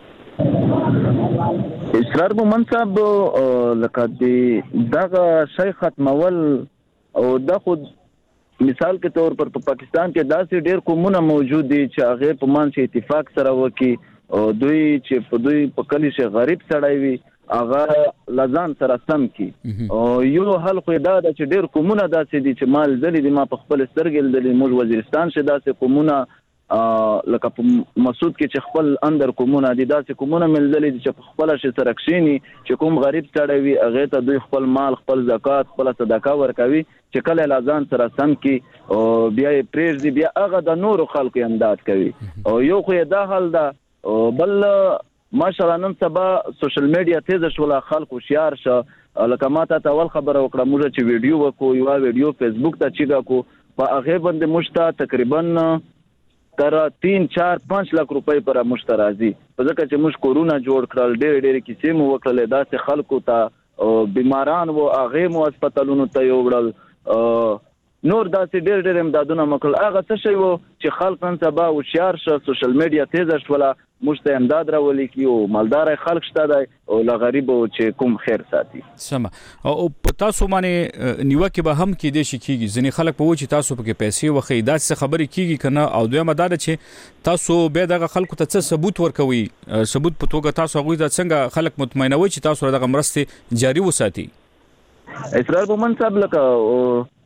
Speaker 9: اسرار محمد صاحب لکه دی دغه شای ختمول او د خود مثال کے طور پر پاکستان کې داسې ډېر قومونه موجود دي چې هغه په مان چې اتفاق سره وکي او دوی چې په دوی په کلی شي غریب سړی وي هغه لزان سره سم کی او یو حل خو دا چې ډېر قومونه داسې دي چې مال ځلې دي ما په خپل سترګې لیدلې موږ وزیرستان شه داسې قومونه لکه په مسعود کې چې خپل اندر کومونه دي داسې کومونه ملدلې چې په خپل شي سرکشيني چې کوم غریب سړی وي هغه ته دوی خپل مال خپل زکات خپل صدقه ورکوي چې کله لازم سره سم کی او بیا پریز دی بیا هغه د نور خلکو امداد کوي او یو خو دا حل ده بل ماشاءالله نن سبا سوشل میډیا تیز شول خلکو شیار شه لکه ماته تاول خبره وکړه موږ چې ویډیو وکړو یو ویډیو فیسبوک ته چیګه کو په هغه باندې مشته تقریبا تر تین چار پانچ لک روپۍ پر مشترازي په ځکه چې موږ کورونا جوړ کړل ډېر ډېر کیسې مو وکړل داسې خلکو ته بیماران وو هغه مو هسپتالونو ته یوړل نور داسې ډېر ډېر امدادونه مکل هغه څه شی وو چې خلک نن سبا هوښیار شه سوشل میډیا تیز شوله موږ ته امداد راولي کی او مالدار خلک شته دی او لا غریب چې کوم خیر ساتي
Speaker 3: سم او تاسو باندې نیوکه به هم کې دي شي کیږي ځنې خلک په و چې تاسو په کې پیسې وخی داسې خبرې کیږي کنه او دوی مدار چې تاسو به دغه خلکو ته څه ثبوت ورکوي ثبوت په توګه تاسو هغه د څنګه خلک مطمئنوي چې تاسو دغه مرسته جاری وساتي.
Speaker 9: اسرار محمد صاحب لکه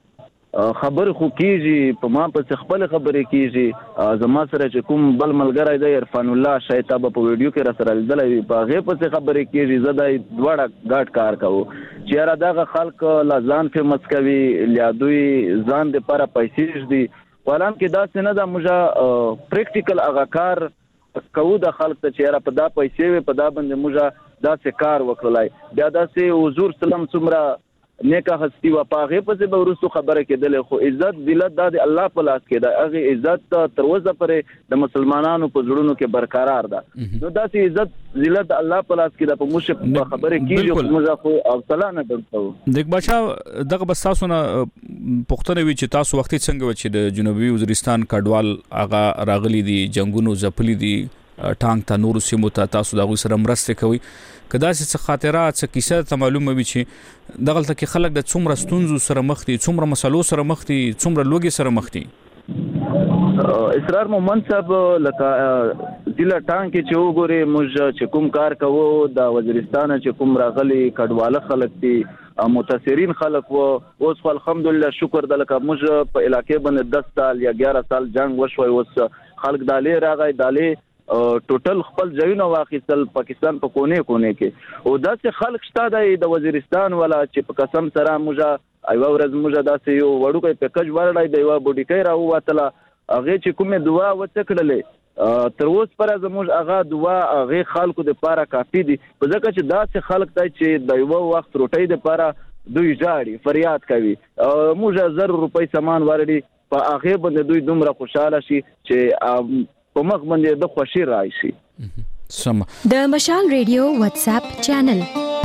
Speaker 9: خبر خو کیږي په ما په خپل خبرې کیږي زما سره چې کوم بل ملګری دی عرفان الله شاید په ویډیو کې را سره لیدلې په هغه په خبرې کیږي زدا دوړه ګاټ کار کوو چې را دغه خلک لازان فیمس کوي لیادوی ځان د لپاره پیسې دي ولهم کې دا څنګه دا موږ پریکټیکل هغه کار کوو د خلک ته چې را په دا پیسې په دا باندې موږ دا څه کار وکړلای بیا دا څه حضور سلام څومره نیکه هستی و پاغه په څه ورستو خبره کېدل خو عزت ذلت د الله په لاس کې ده هغه عزت تر اوسه پرې د مسلمانانو په زړونو کې برقرار ده نو دا چې عزت ذلت الله په لاس کې ده په مشه په خبره کېږي موږ خو حوصله نه درته
Speaker 3: دغه بچا دغه بس تاسو نه پښتنه وی چې تاسو وخت څنګه و چې د جنوبي وزیرستان کډوال اغا راغلي دي جنگونو زپلي دي ټانک ته نور سیمو ته تاسو دغه سره مرسته کوي کدا چې خاطرات څه کیسه ته معلومه وي چې دغه کې خلک د څومره ستونزو سره مخ دي څومره مسلو سره مخ دي څومره لوګي سره مخ دي
Speaker 9: اسرار مومن صاحب لکه ضلع ټانک چې وګوري موږ چې کوم کار کوو د وزیرستان چې کوم راغلي کډواله خلک دي متاثرین خلک وو اوس الحمدلله شکر د لکه موږ په علاقې باندې دس سال یا ګیارہ سال جنگ وشوي اوس خلک دالې راغی دالې ټوټل خپل ځایونه واخیستل پاکستان په کونه کونه کې او داسې خلک شته د وزیرستان ولا چې په قسم سره موږ ایو ورځ موږ داسې یو وړوکی پیکج ورړای دی وا بوډیکای راو وتله هغه چې کومه دعا وڅکړلې تر اوس پر زموږ هغه دعا هغه خلکو د پاره کافی دي په ځکه چې داسې خلک ته چې د یو وخت روټۍ د پاره دوی جاړي فریاد کوي موږ زر روپۍ سامان ورړي په هغه باندې دوی دومره خوشاله شي چې په مخ باندې د خوشي راشي
Speaker 3: سم
Speaker 10: د مشال ریډیو واتس اپ چینل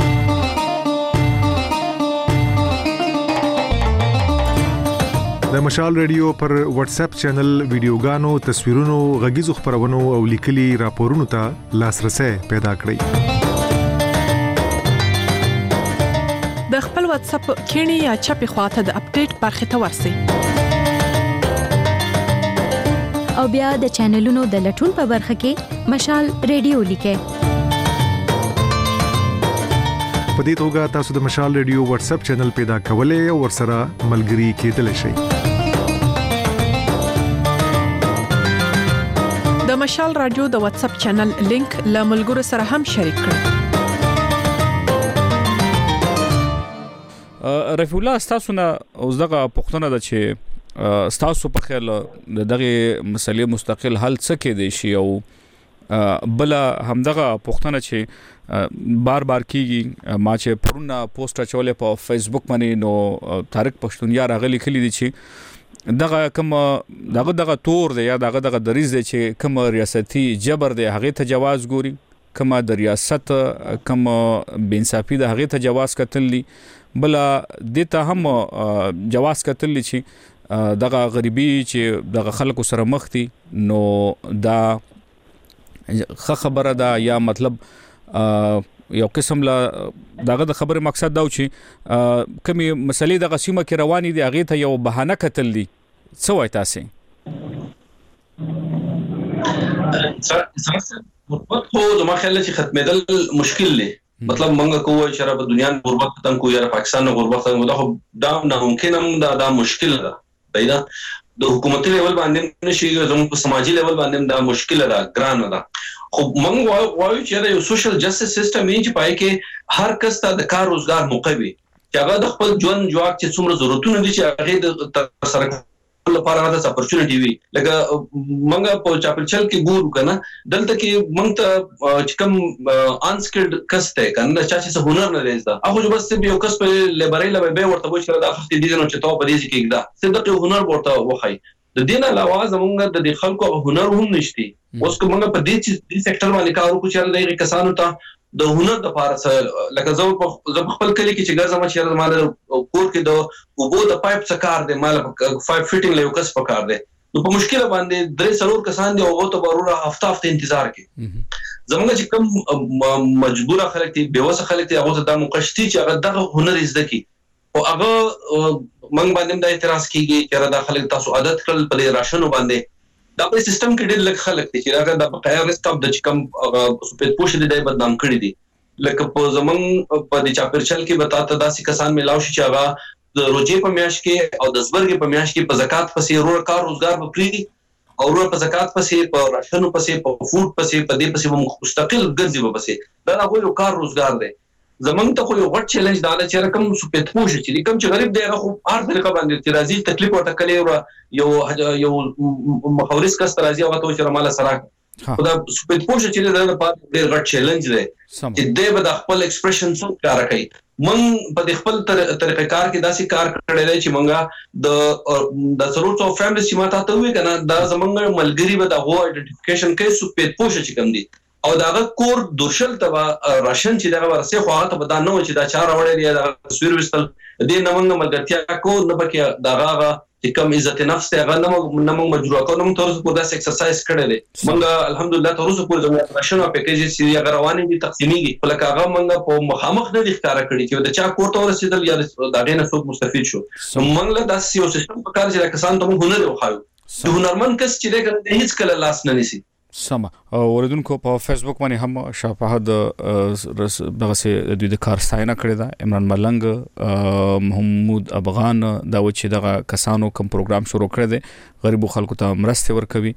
Speaker 11: د مشال ریډیو پر واتس اپ چینل ویډیوګانو تصویرونو غږیزو خبرونو او لیکلي راپورونو ته لاسرسي پیدا کړئ
Speaker 12: د خپل واتس اپ کینی یا چپی خواته د اپډیټ برخه ته ورسی
Speaker 10: او بیا د چینلونو د لټون په برخه کې مشال ریډیو لیکه
Speaker 11: په دې توګه تاسو د مشال ریډیو واتس اپ چینل پیدا کولای او ورسره ملګري کېدلی شئ
Speaker 12: د مشال رادیو د واتس اپ چینل لینک له ملګرو سره هم شریک کړئ
Speaker 3: رفیع الله تاسو نه اوس دغه پښتنه ده چې ستاسو په خیال دغه مسلې مستقل حل څه کې دي شي او بل همدغه پښتنه چې بار بار کیږي ما چې پرونه پوسټ چولې په فیسبوک باندې نو طارق پښتونیا راغلي کلی دي چې دغه کوم دغه دغه تور دی یا دغه دغه دریز دی چې کوم ریاستي جبر دی هغه ته جواز ګوري کوم د ریاست کوم بنصافي د هغه ته جواز کتلی بل دته هم جواز کتلی چې دغه غریبي چې دغه خلکو سره مخ دي نو دا خبره ده یا مطلب یو قسم لا دغه د خبره مقصد دا چې کمی مسلې د قسمه کې رواني دي هغه ته یو بهانه کتل دي څه وای تاسو
Speaker 8: غربت خو زما خیال چې ختمېدل مشکل دی مطلب منګه کوه چې را په دنیا غربت ختم کو یا پاکستان غربت ختم دا خو دا نه ممکن هم دا, دا مشکل ده پیدا د حکومتي لیول باندې نشي زموږ په سماجی لیول باندې دا مشکل ده ګران ده خو موږ وایو چې یو سوشل جسټس سیستم یې چې پای کې هر کس ته د کار روزګار موقع وي چې هغه د خپل ژوند جواک چې څومره ضرورتونه دي چې هغه د سره لپاره د اپورچونټی وي لکه موږ په چاپلچل کې ګورو کنه دلته کې موږ ته چې کوم انسکلډ کس ته کنه چې څه هنر نه لري هغه جو بس یو کس په لیبرای له به ورته وښه دا خفت دي نو چې تو په دې کې دا صدقه هنر ورته وخی د دین علاوه زمونږ د خلکو هنر هم نشتی اوس کومه په دې چې سېکټر باندې کار وکړو چې دغه کسانو ته د هنر د پاره لکه زه په خپل کلی کې چې ګرځم چې مال کور کې د وبو د پایپ څخه کار دی مال فایو فټینګ له کس په کار دی نو په مشکل باندې درې څلور کسان دی او ته ضروري هفته هفته انتظار کوي زمونږ چې کوم مجبور خلک دي بیوسه خلک دي هغه د مقشتي چې هغه دغه هنر زده کی او هغه منګ باندې د اعتراض کیږي چې دا خلک تاسو عادت کړل په راشنو باندې دا په سیستم کې ډېر لږ خلک دي چې هغه د بقایا رستاب د چکم سپېد پوښ دي د بدنام کړی دي لکه په زمون په د چاپرچل کې بتاته داسې کسان ملاو شي چې هغه د روزي په میاشت کې او د زبرګ په میاشت کې په زکات پسې ورو کار روزګار به پریدي او ورو په زکات پسې په راشنو پسې په فود پسې په دې پسې مستقل ګرځي به پسې دا هغه یو کار روزګار دی. زمونږ ته خو یو غټ چیلنج دا چې رقم سپېت پوښ چې کوم چې غریب دی هغه خو هر طریقه باندې چې راځي تکلیف ورته کړي او یو یو مخاورس کس راځي هغه ته چې مال سره خدا سپېت پوښ چې دا په ډېر غټ چیلنج دی چې دې به د خپل ایکسپریشن څخه کار کوي. مونږ په خپل طریقې کار کې داسې کار کړی دی چې مونږه د د څلور څو فیملیز چې ماته ته وی کنه دا زمونږ ملګری به د غو آئیډنټیفیکیشن کوي سپېت پوښ چې کوم دي او داغه کور دوشل ته راشن چې دغه ورسه خو هغه ته دا نه و چې دا چار وړي دی دا تصویر وستل دې نمنګ ملګرتیا کو نه پکې داغه چې کم عزت نفس ته هغه نه نمنګ مجبور کو نو تر څو په داس ایکسرسایز کړی دی مونږ الحمدلله تر اوسه پورې زموږ راشن او پیکیج چې هغه رواني دي تقسیمیږي په لکه هغه مونږ په مخامخ نه ښکارا کړی چې دا چا کوټه ورسېدل یا دا غینه څوک مستفید شو مونږ له داسې یو سیستم په کار چې کسان ته هنر وخایو د هنرمن کس چې دغه هیڅ کله لاس نه نسی.
Speaker 3: سم اوریدونکو په فیسبوک باندې هم شفاهد دغه سه د دوی د کار ستاینه کړې ده. عمران ملنګ محمود افغان دا و چې دغه کسانو کوم پروګرام شروع کړی دی غریبو خلکو ته مرسته ورکوي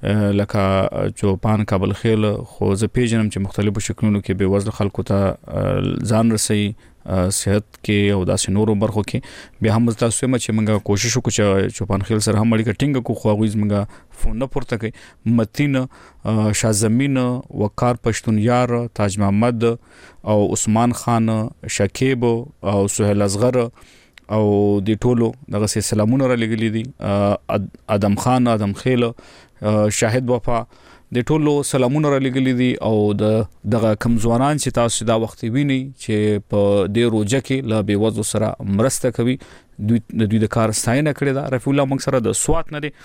Speaker 3: لکه چوپان کابل خیل خو زه پیژنم چې مختلفو شکلونو کې به وزن خلکو ته ځان رسي صحت کې او داسې نورو برخو کې بیا هم تاسو هم چې موږ کوشش وکړو چې چوپان خیل سره هم اړیکه ټینګ کو خو غوښ موږ فون نه پورته کوي. متین شازمین وقار پښتون یار تاج محمد او عثمان خان شکیب او سہیل اصغر او د ټولو دغه سلامونه را لګلې دي ادم خان ادم خیل شاهد وفا د ټولو سلامونه را لګلې دي او د دغه کم ځوانان چې تاسو دا وخت ویني چې په دې روزه کې لا به وځو سره مرسته کوي دوی د دوی د کار ستاینه کړې ده. رفیع الله موږ سره د سوات نه دي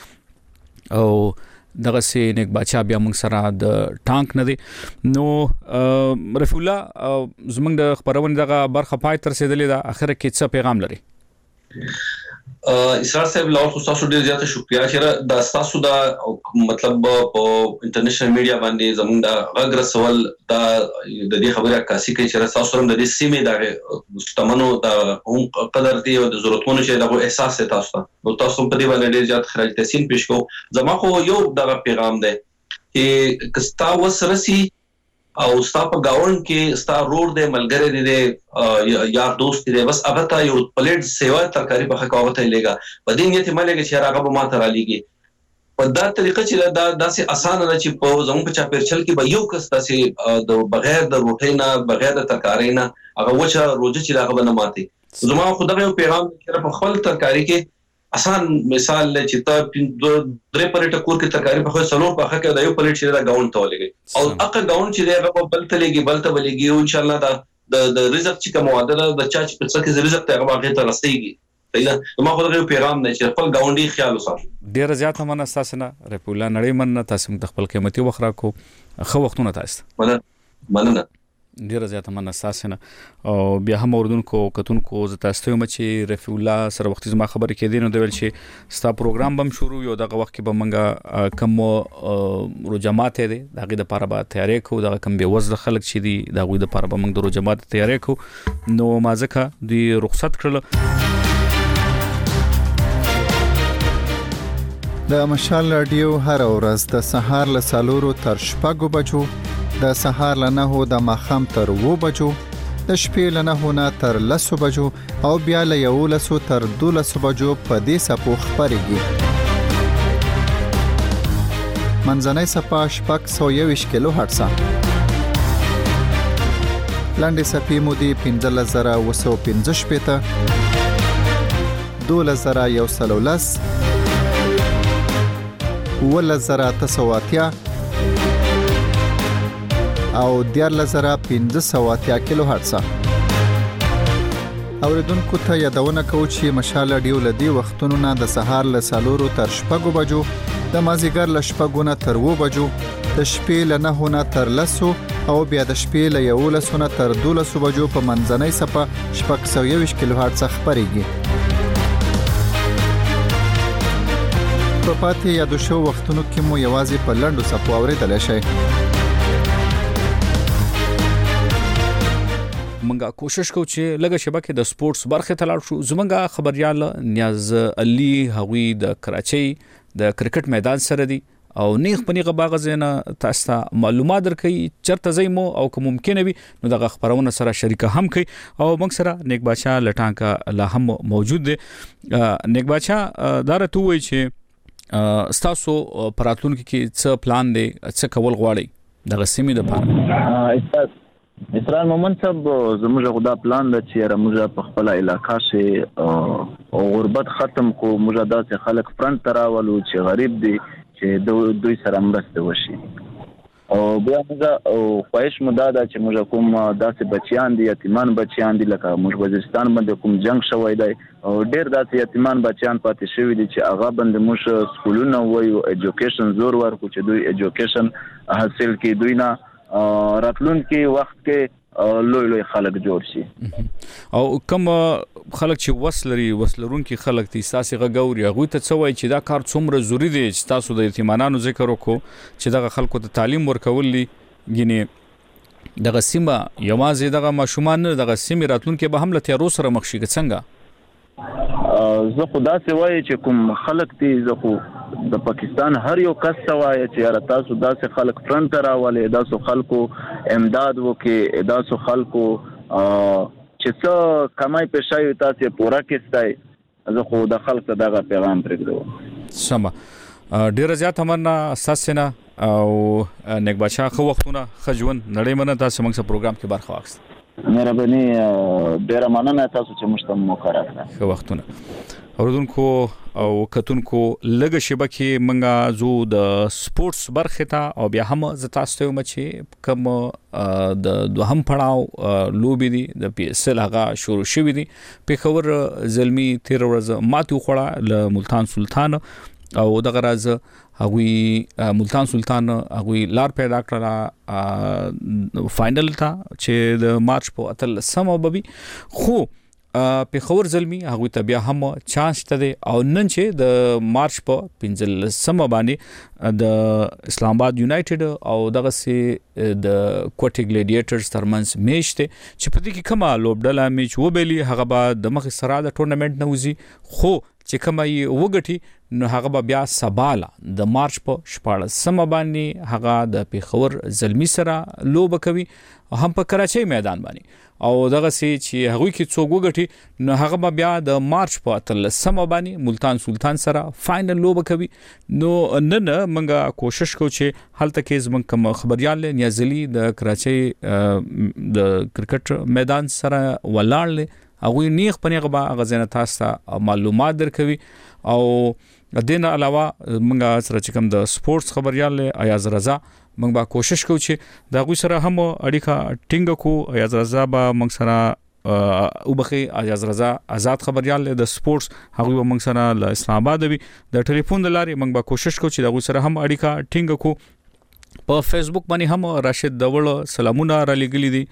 Speaker 3: او دغه سي نیک بچا بیا موږ سره د ټانک نه دي. نو رفیع الله زموږ د خبرونه دغه برخه پای تر رسیدلې ده اخر کې څه پیغام لري؟
Speaker 8: اسرار صاحب لاول خو تاسو ډیر زیاته شکریا چې دا تاسو دا مطلب په انټرنیشنل میډیا باندې زموږ دا غږ رسول دا د دې خبره عکاسي کوي چې تاسو سره د دې سیمې دا مستمنو دا هم قدر دی او د ضرورتونو چې دا احساس تاسو نو تاسو په دې باندې ډیر زیات خراج تحسین پیش کو. زما خو یو دا پیغام دی چې کستا وسرسي او ستا په گاون کې ستا روډ دی ملګری دی یار دوست دی بس هغه ته یو پلیټ سیوا ترکاری په حقاوت لګا په دې نیت ملګری چې هغه به ماته را لګي په دا طریقه چې دا داسې اسانه نه چې په زموږ په چاپیرچل کې به یو کس داسې د بغیر د روټۍ نه بغیر د ترکاری نه هغه وچه روزه چې هغه به نه ماتي. زما خدای یو پیغام چې په خپل ترکاری کې آسان مثال چې تا درې پلیټ کور کې ترکاری په خو سلور په حق د یو پلیټ چې دا گاون ته لګي او اقا گاون چې دا په بل ته لګي بل ته ولګي او ان شاء الله دا د رزق چې کوم معادله د چا چې په څه کې رزق ته هغه هغه ته رسیږي. پیدا ما خو دا پیغام نه چې خپل گاونډي خیال وساتئ.
Speaker 3: ډیر زیات من اساس نه رفیع الله نړۍ من تاسو خپل قیمتي وخت راکو خو وختونه تاسو
Speaker 8: مننه مننه
Speaker 3: ډیر زیات من اساس نه او بیا هم اوردونکو کتونکو ز تاسو ته چې رفیع الله سره وخت زما خبرې کې دي نو دی ول چې ستا پروګرام بم شروع یو دغه وخت کې به منګه کم روجمات دي دغه د لپاره به تیاری کو دغه کم به وزله خلک چې دي دغه د لپاره به منګه د روجمات تیاری کو نو ما ځکه دی رخصت کړل.
Speaker 18: د مشال رادیو هر ورځ د سهار له سالورو تر شپږو بجو د سهار له نهو د ماښام تر اوو بجو د شپې له نهو نه تر لسو بجو او بیا له یولسو تر دولسو بجو په دې سپو خپرېږي. منځنۍ سپه شپږ سوه یوویشت کیلو هرټزه لنډې سپې مودې پنځلس زره اوه سوه پنځه شپېته دولس زره یو سل او لس اوولس زره اته سوه اتیا او دیارلس زره پنځه سوه اتیا کیلو هرټزه. اوریدونکو ته یادونه کوو چې مشال رادیو له دې وختونو نه د سهار له څلورو تر شپږو بجو د مازدیګر له شپږو نه تر اوو بجو د شپې له نهو نه تر لسو او بیا د شپې له یولسو نه تر دولسو بجو په منځنۍ سپه شپږ سوه یوویشت کیلو هرټزه خپرېږي. په پاتې یادو شو وختونو کې مو یوازې په لنډو څپو اورېدلی شئ.
Speaker 3: منګه کوشش کوو چې لږه شبکه د سپورتس برخه ته لاړ شو. زمونږ خبريال نیاز علي هغوی د کراچۍ د کرکټ میدان سره دی او نیغ پنیغه باغ زینا تاسو ته معلومات درکې چرته زېمو او که ممکن وي نو دغه خبرونه سره شریکه هم کوي او موږ سره نیک بادشاہ لټانکا لا هم موجود دی. نیک بادشاہ دا راته وایي چې تاسو پراتلونکو کې څه پلان دی, څه کول غواړئ دغه سیمې لپاره؟
Speaker 9: اسرائیل مومن صاحب زموږ خدا پلان د چې موږ په خپل علاقې شي او غربت ختم کو, موږ داسې خلک فرنٹ تراولو چې غریب دي چې دوی سره مرسته وشي او بیا موږ او خواهش مو دا ده چې موږ کوم داسې بچیان دي, یتیمان بچیان دي, لکه موږ وزیرستان باندې کوم جنگ شوی دی او ډېر داسې یتیمان بچیان پاتې شوي دي چې هغه باندې موږ سکولونه وایو ایجوکیشن زور ورکو چې دوی ایجوکیشن حاصل کړي, دوی نه راتلونکي وخت کې لوی لوی خلک جوړ شي.
Speaker 3: او کوم خلک چې وسلري وسلرونکي خلک دي ساسي غووري هغه ته څه وایي چې دا کار څومره ضروری دی چې تاسو د یتیمانو ذکر وکړو چې دغه خلکو ته تعلیم ورکول دي, ګینه دغه سیمه یوازې دغه ماشومان نه دغه سیمه راتلونکي به هم له تیارو سره مخ شي څنګه؟
Speaker 9: زه خدا سي وایي چې کوم خلک دي زه خو د پاکستان هر یو کس وایي چې یاره تاسو داسې خلک فرنٹ راولې, داسو خلکو امداد وکړي, داسو خلکو چې څه کمای پېښه وي تاسو پورا کېستای. زه خو د خلکو دغه پیغام پرېږدم.
Speaker 3: سمه ډیره زیات مننه اساسنه او نیک بادشاہ خو وختونه خجون نړۍ مننه تاسو موږ سره پروګرام کې برخه واخیست.
Speaker 9: مهرباني ډیره مننه تاسو چې موږ ته مو کاراکړه.
Speaker 3: خو وختونه اوردونکو او کتونکو لږه شبکه منګه زو د سپورتس برخه ته او بیا هم ز تاسو ته مچ کوم د دوهم پړاو لوبي دي د پی اس ال هغه شروع شوې دي. پیښور زلمی تیر ورځ ماتو خړه ل ملتان سلطان او دغه راز هغوی ملتان سلطان هغوی لار پیدا کړه فائنل ته چې د مارچ په اتل سم وبوي, خو پیښور زلمی هغه ته بیا هم چانس ته دی او نن چې د مارچ په پنځل سم باندې د اسلام آباد یونایټډ او دغه سي د کوټي ګلیډیټرز ترمنځ میچ ته چې په دې کې کومه لوبډله میچ وبېلی هغه به د مخ سره د ټورنمنت نوزي, خو چې کومه یې وګټي نو هغه بیا سباله د مارچ په شپاړس سم باندې هغه د پیښور زلمی سره لوب کوي هم په کراچۍ میدان باندې او دغه سي چې هغه کې څوک وګټي نو هغه بیا د مارچ په اتل سم باندې ملتان سلطان سره فائنل لوب کوي. نو نن منګه کوشش کوو چې هلته کې زمونږ کوم خبريال نیازلی د کراچۍ د کرکټ میدان سره ولاړ هغه نیغ پنیغه با غزنه تاسو معلومات درکوي او دین علاوه منګه سره چې کوم د سپورتس خبريال ایاز رضا موږ به کوشش کوو چې دا غوي سره هم اړیکه ټینګ کو. ایاز رضا به موږ سره او بخي ایاز رضا آزاد خبريال د سپورتس هغه به موږ سره ل اسلام آباد وي د ټلیفون د لارې موږ به کوشش کوو چې دا غوي سره هم اړیکه ټینګ کو. په فیسبوک باندې هم راشد دول سلامونه را لګلی دي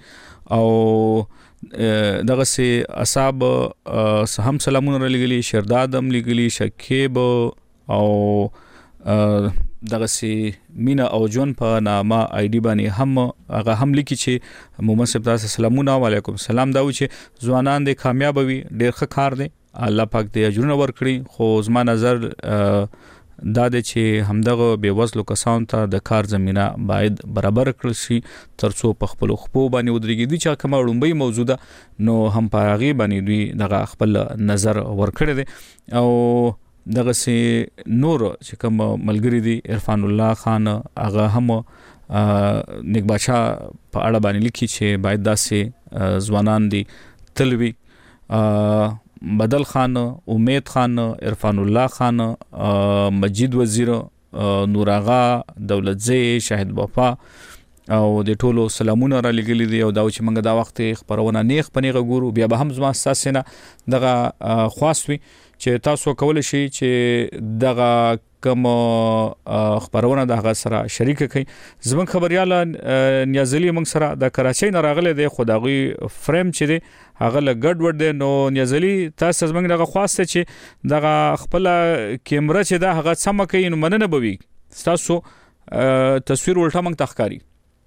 Speaker 3: او دغه سي اصحاب هم سلامونه را لګلی, شرداد هم لګلی, شکیب او دغه سي مینا او جون په نامه آی ډی باندې هم هغه هم لیکي چې محمد صاحب تاسو سلامونه وعلیکم سلام دا و چې ځوانان د کامیاب وي, ډېر ښه کار دی, الله پاک دې اجرونه ورکړي. خو زما نظر دا د چې همدغه بیوزلو کسانو ته د کار زمينه باید برابر کړل شي ترڅو په خپل خپو باندې ودرېږي. دي چې کومه وړومبي موجوده نو هم په هغه باندې دوی دغه خپل نظر ورکړي دي او دغه سي نور چې کوم ملګری دي عرفان الله خان هغه هم نیک بادشاہ په اړه باندې لیکي چې باید داسې ځوانان دي تلوي, بدل خان, امید خان, عرفان الله خان, مجید وزیر, نور آغا, دولت زی, شاهد وفا او د ټولو سلامونه را لګلی دي او دا چې موږ دا وخت خبرونه نیخ پنیغه ګورو. بیا به هم زما اساسنه دغه خاصوي چې تاسو کول شي چې دغه کوم خبرونه د هغه سره شریک کړئ. زموږ خبريال نیازلی موږ سره د کراچۍ نه راغله دی, خو دغه فریم چې دی هغه ل ګډ وډ دی. نو نیازلی تاسو زموږ دغه خواسته چې دغه خپل کیمرا چې دا هغه سم کوي نو مننه بوي تاسو تصویر ولټه موږ تخکاری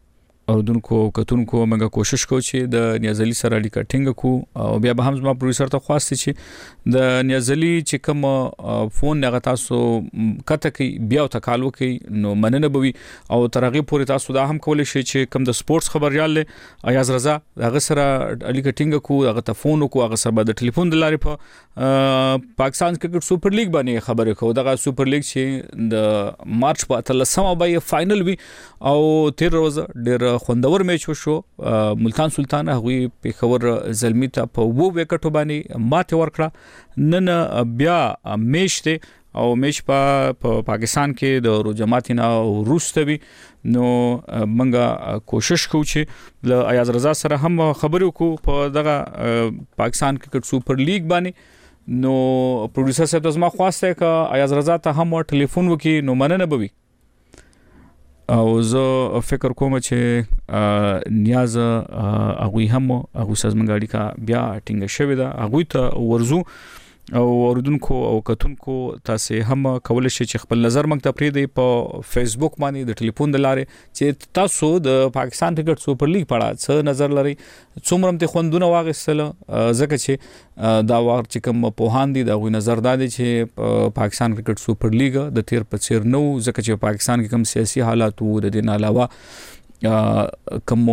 Speaker 3: اوردونکو کتونکو موږ کوشش کوو چې د نیازلي سره اړیکه ټینګ کو او بیا به هم زما پروډوسر ته خواسته چې د نیازلي چې کوم فون هغه تاسو کته کې بیا ته کال وکي نو مننه بوي او ترغه پورې تاسو دا هم کولای شئ چې کوم د سپورتس خبريال له ایاز رضا هغه سره اړیکه ټینګ کو هغه ته فون کو هغه سره د ټلیفون د لارې په پاکستان کرکټ سپر لیګ باندې خبرې کو دغه سپر لیګ چې د مارچ په اتلسمه به فائنل وي او تیر روز ډېر خوندور میچ وشو ملتان سلطان هغوی پیښور زلمی ته په وو وکټو باندې ماته ورکړه نن بیا میچ ته او میچ په پا پاکستان کې د روجماتینا روستوي نو منګه کوشش کوو چې ل ایاز رضا سره هم خبرو کو په دغه پاکستان کرکټ سپر لیګ باندې نو پروډوسر صاحب زما خواسته ک ایاز رضا ته هم ټلیفون وکي نو مننه بوي او زه فکر کوم چې نیاز هغه هم هغه سازمنګاړي کا بیا ټینګ شوی دا هغه ته ورزو او اوردونکو او کتونکو تاسو هم کولای شئ چې خپل نظر موږ ته پرې په فیسبوک باندې د ټلیفون د لارې چې تاسو د پاکستان کرکټ سپر لیګ په اړه څه نظر لري څومره ته خوندونه واغستل ځکه چې دا وخت چې کوم په هاندي دا غوي نظر دادي چې پاکستان کرکټ سپر لیګ د تیر په چیر نو ځکه چې پاکستان کې کوم سیاسي حالات وو د دین علاوه کوم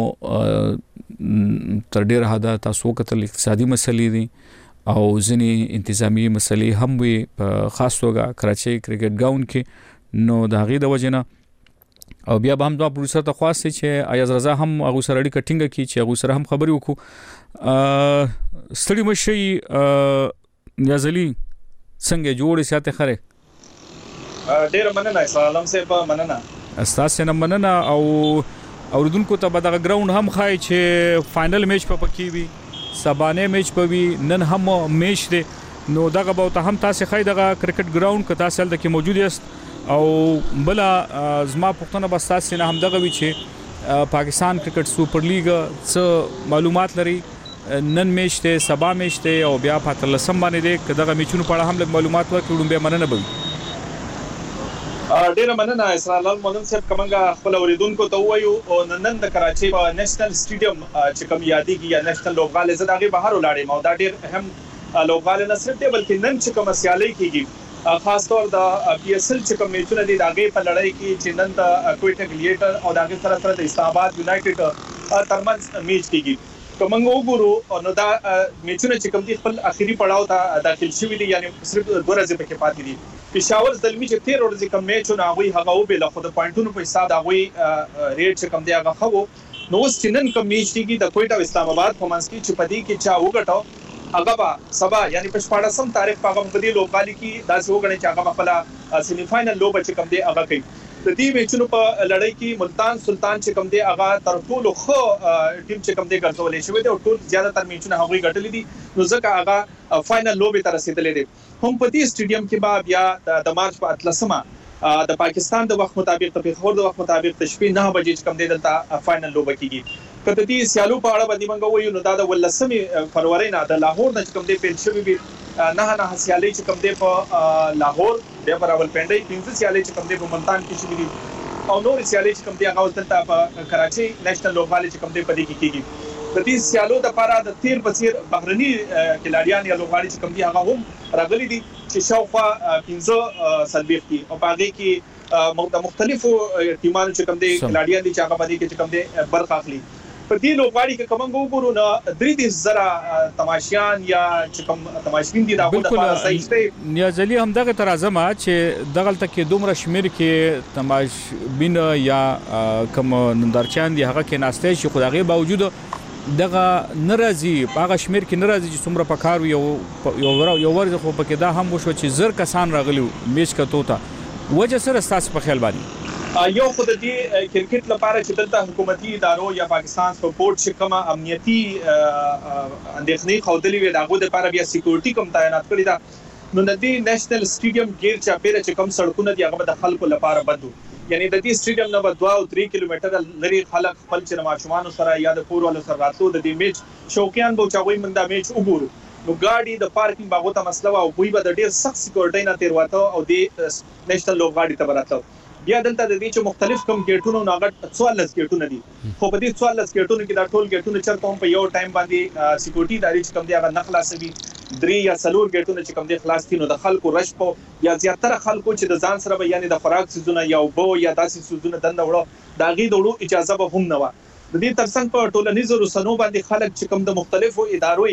Speaker 3: تر ډیر حدا تاسو کتل اقتصادي مسلې دي او ځنی انتظامی مسلې هم وي په خاص توګه کراچي کرکټ ګراوند کې نو د هغې د وجنه او بیا به هم دا پروډوسر ته خواسته چې ایاز رضا هم هغه سره اړیکه ټینګه کی چې هغه سره هم خبرې وکړو ستړي مشي نیازلي څنګه جوړ ساتي خره
Speaker 19: ډیر مننه سلام صاحب مننه
Speaker 3: استاد سره مننه او اوردونکو ته به دا ګراوند هم خای چې فائنل میچ په پکې وي سبانه میچ په وی نن هم میچ دی نو دغه به ته هم تاسو خای دغه کرکټ ګراوند که تاسو هلته کې موجود یاست او بل زما پښتنه بس تاسو نه هم دغه وی چې پاکستان کرکټ سپر لیګ څه معلومات لري نن میچ ته سبا میچ ته او بیا په تلسم باندې دی که دغه میچونو په اړه هم لږ معلومات ورکړم به مننه بوي
Speaker 19: ډیره مننه اسرار الله مولن صاحب کومه خپل اوریدونکو ته وایو او نن د کراچي په نېشنل سټیډیم چې کوم یادېږي یا نېشنل لوبغاله زداغي بهر ولاړې مو دا ډیر اهم لوبغاله نه صرف دی بلکې نن چې کوم سیالي کیږي خاص طور د پی ایس ال چې کوم میچونه دي داغه په لړۍ کې چې نن د کوټه ګلیټر او داغه سره سره د اسلام آباد یونایټډ ترمنځ میچ کیږي کومنګ وګورو نو دا میچونه چې کوم دي خپل اخیری پړاو ته داخل شوی دي یعنی صرف دوه ورځې پکې پاتې دي پېښور زلمی چې تیر ورځې کوم میچونه هغه هغه وبل خو د پوینټونو په حساب هغه ریټ چې کوم دی هغه خو نو چې نن کوم میچ دیږي د کوټه او اسلام آباد په منځ کې چې پدې کې چا وګټو هغه با سبا یعنی په شپږم تاریخ په هغه په دې لوبغالي کې دا څه وګڼي چې هغه خپل سیمی فائنل لوب چې کوم دی هغه کوي د دې میچونو په لړۍ کې ملتان سلطان چې کوم دی هغه تر ټولو خو ټیم چې کوم دی ګرځولې شوی دی او ټول زیاته تر میچونه هغه ګټلې دي نو ځکه هغه فائنل لوب ته رسیدلې دي هم په دې سټیډیم کې با بیا د مارچ په اتلسمه د پاکستان د وخت مطابق د پیښور د وخت مطابق د شپې نه بجې کوم دی دلته فائنل لوب کیږي کته دې سیالو په اړه باندې منګو وایو نو دا د ولسمې فروری نه د لاهور نه کوم دی پیل شوی وي نه نه سیالي چې کوم دی په لاهور بیا په راولپنډي پنځه سیالي چې کوم دی په ملتان کې شوی دي او نور سیالي چې کوم دی هغه دلته په کراچي نېشنل لوبغالي چې کوم دی په دې کې کیږي د دې سیالو د لپاره د تیر بصیر بهرني کلاریان یا لوبغالي چې کوم دی هغه هم راغلي دي چې شاوخوا پنځه سلبيخ دي او په دې کې د مختلفو ټیمانو چې کوم دی کلاریان دي چې هغه باندې کې کوم دی برخه اخلي په دې لوبغالي کې کوم وګورو نه درې دي زره تماشیان یا چې کوم تماشین دي دا د لپاره صحیح دی
Speaker 3: نیازلي هم دغه ترازمه چې دغلت کې دومره شمیر کې تماشبین یا کوم نندارچان دي هغه کې ناشته شي خدای باوجود دغه ناراضي هغه شمیر کې ناراضي چې څومره پکار یو یو یو ورځ خو پکې دا هم وشو چې زر کسان راغلي میچ کتو ته وجه سره تاسو په خیال باندې
Speaker 19: یو خود دې کرکټ لپاره چې دلته حکومتي ادارو یا پاکستان سپورټ چې کومه امنیتي اندېښنې خوندلې وي داغه لپاره بیا سکیورټي کوم تعینات کړی دا نو د دې نېشنل سټیډیم غیر چا پیره چې کوم سړکونه دي هغه د خلکو لپاره بدو یعنی د دې سټیډیم نه په دوه او درې کیلومتر لري خلک خپل چې ماشومان سره یا د کور ولر سره راتلو د دې میچ شوقیان به چاوي من دا میچ وګورو نو ګاډي د پارکینګ باغو ته مسله او وی به د ډیر سخت سکیورټي نه تیر وته او د نېشنل لوبغاړي ته وراتلو بیا دلته د دې چې مختلف کم گیټونو ناغټ څوارلس گیټونه دي خو په دې څوارلس گیټونو کې دا ټول گیټونه چرته هم په یو ټایم باندې سکیورټي داري چې کم دی هغه نه خلاصوي درې یا څلور گیټونه چې کم دی خلاص دي نو د خلکو رش په یا زیاتره خلکو چې د ځان سره به یعنی د خوراک سيزونه یا وبو یا داسې سيزونه دنده وړو دا غي دوړو اجازه به هم نه و د دې ترڅنګ په ټولنیزو رسنیو باندې خلک چې کم د مختلفو ادارو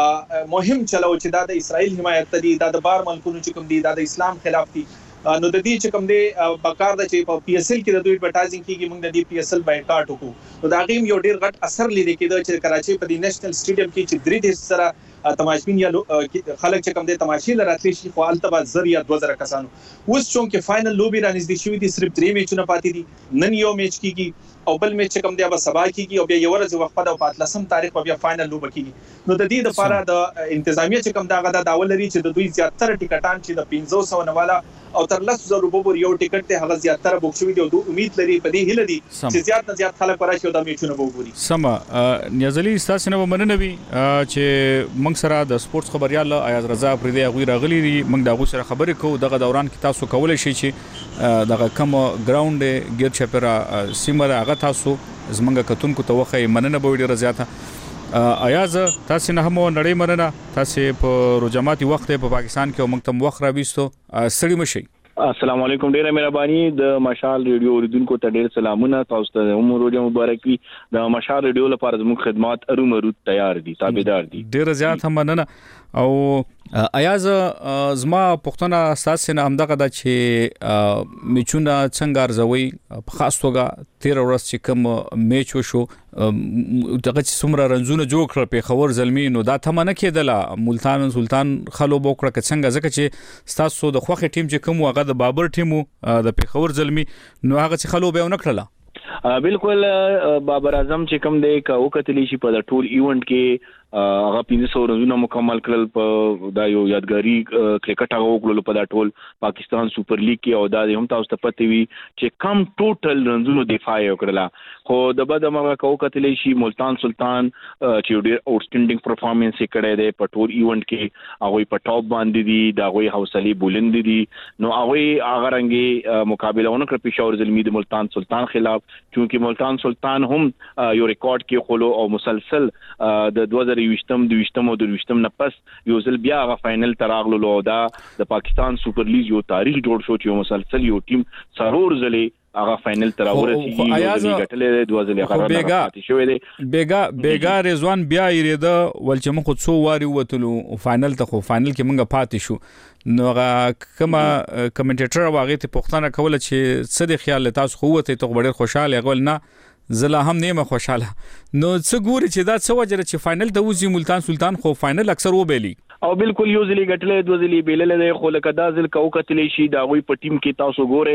Speaker 19: مهم چلو چې دا د اسرائیل حمایت دي دا د بار ملکونو چې کوم دي دا د اسلام خلاف دي نو د دې چې کوم دي بکار د چې په پی ایس ایل کې د دوی اډورټایزینګ کیږي موږ د دې پی ایس ایل بایکاټ وکړو نو دا غیم یو ډیر غټ اثر لیدل کېده چې کراچي په د نېشنل سټیډیم کې چې درې د سره تماشبین یا خلک چې کوم دي تماشې لراتلی شي خو التبا زریه دوه زره کسانو اوس چون کې فائنل لوبي رانږدې شوې دي صرف درې میچونه پاتې دي نن یو میچ کیږي او بل میچ چې کوم دی به سبا کیږي او بیا یو ورځ وقفه ده او په اتلسم تاریخ په بیا فائنل لوب کیږي نو د دې لپاره د انتظامیه چې کوم دا غدا داول لري چې د دوی زیاتره ټیکټان چې د پنځه سوه نه والا او تر لس زره روپو یو ټیکټ ته هغه زیاتره بوک شوی دی او دوی امید لري په دې هله دي چې زیات نه زیات خلک ورشي او د میچونه وګوري
Speaker 3: سم نیازلی تاسو نه مننه وی چې موږ سره د سپورتس خبريال ایاز رضا پردي غوي راغلي دي موږ دغه سره خبرې کوو دغه دوران کې تاسو کولای شئ چې دغه کم ګراوند ګیر چپرا سیمه هغه تاسو زمونږ کتونکو ته وخی مننه به ډیره زیاته ایاز تاسو نه هم نړۍ مننه تاسو په روجماتي وخت په پاکستان کې موږ تم وخت را وېستو سړی مشي
Speaker 9: السلام علیکم ډیره مهرباني د مشال ریډیو اوریدونکو ته ډیر سلامونه تاسو ته عمر روزه مبارک وي د مشال ریډیو لپاره زموږ خدمات ارومرو تیار دي تابعدار دي
Speaker 3: ډیر زیات هم مننه او ایاز زما پښتنه اساس نه همدغه د چې میچونه څنګه ارزوي په خاص توګه تیر ورځ چې کوم میچ وشو دغه چې څومره رنزونه جوړ کړ په خبر زلمی نو دا تمنه کېدله ملتان سلطان خلو بوکړه څنګه ځکه چې تاسو د خوخه ټیم چې کوم هغه د بابر ټیمو د پیښور زلمی نو هغه چې خلو به ونکړه
Speaker 9: بالکل بابر اعظم چې کوم دی کا وکتلی شي په ټول ایونت کې هغه پنځه سوه رنونه مکمل کړل په دا یو یادګاری کرکټ هغه وکړل په دا ټول پاکستان سپر لیګ کې او دا هم تاسو ته پته وي چې کم ټوټل رنونه دفاع وکړه خو د بد هغه کا وکتلی شي ملتان سلطان چې ډیر اوټسټینډینګ پرفارمنس کړی دی په ټول ایونت کې هغه په ټاپ باندې دي دا هغه حوصله بلند دي نو هغه هغه رنګي مقابله ونه کړ پېښور زلمی د ملتان سلطان خلاف چونکی ملتان سلطان هم یو ریکارډ کې خلو او مسلسل د دوه زره یوشتم د یوشتم او د یوشتم نه پس یو ځل بیا غا فائنل تراغلو او دا د پاکستان سپر لیګ یو تاریخ جوړ شو چې مسلسل یو ټیم سرور زلې هغه فائنل تر ورسېږي ایاز غټلې دوه ځله قرار پاتې شوې دي
Speaker 3: بیگا بیگا رضوان بیا یریده ول چې موږ څو واری وتلو فائنل ته خو فائنل کې موږ پاتې شو نو هغه کما کمنټیټر واغې ته پوښتنه کوله چې څه د خیال تاسو خو وته ته ډېر خوشاله غول نه زله هم نیمه خوشاله نو څه ګوري چې دا څه وجره چې فائنل ته وځي ملتان سلطان خو فائنل اکثر وبېلی
Speaker 9: او بالکل یو ځلی غټلې دوه ځلی بیللې خو لکه دا ځل کو کتلې شي دا غوي په ټیم کې تاسو ګوره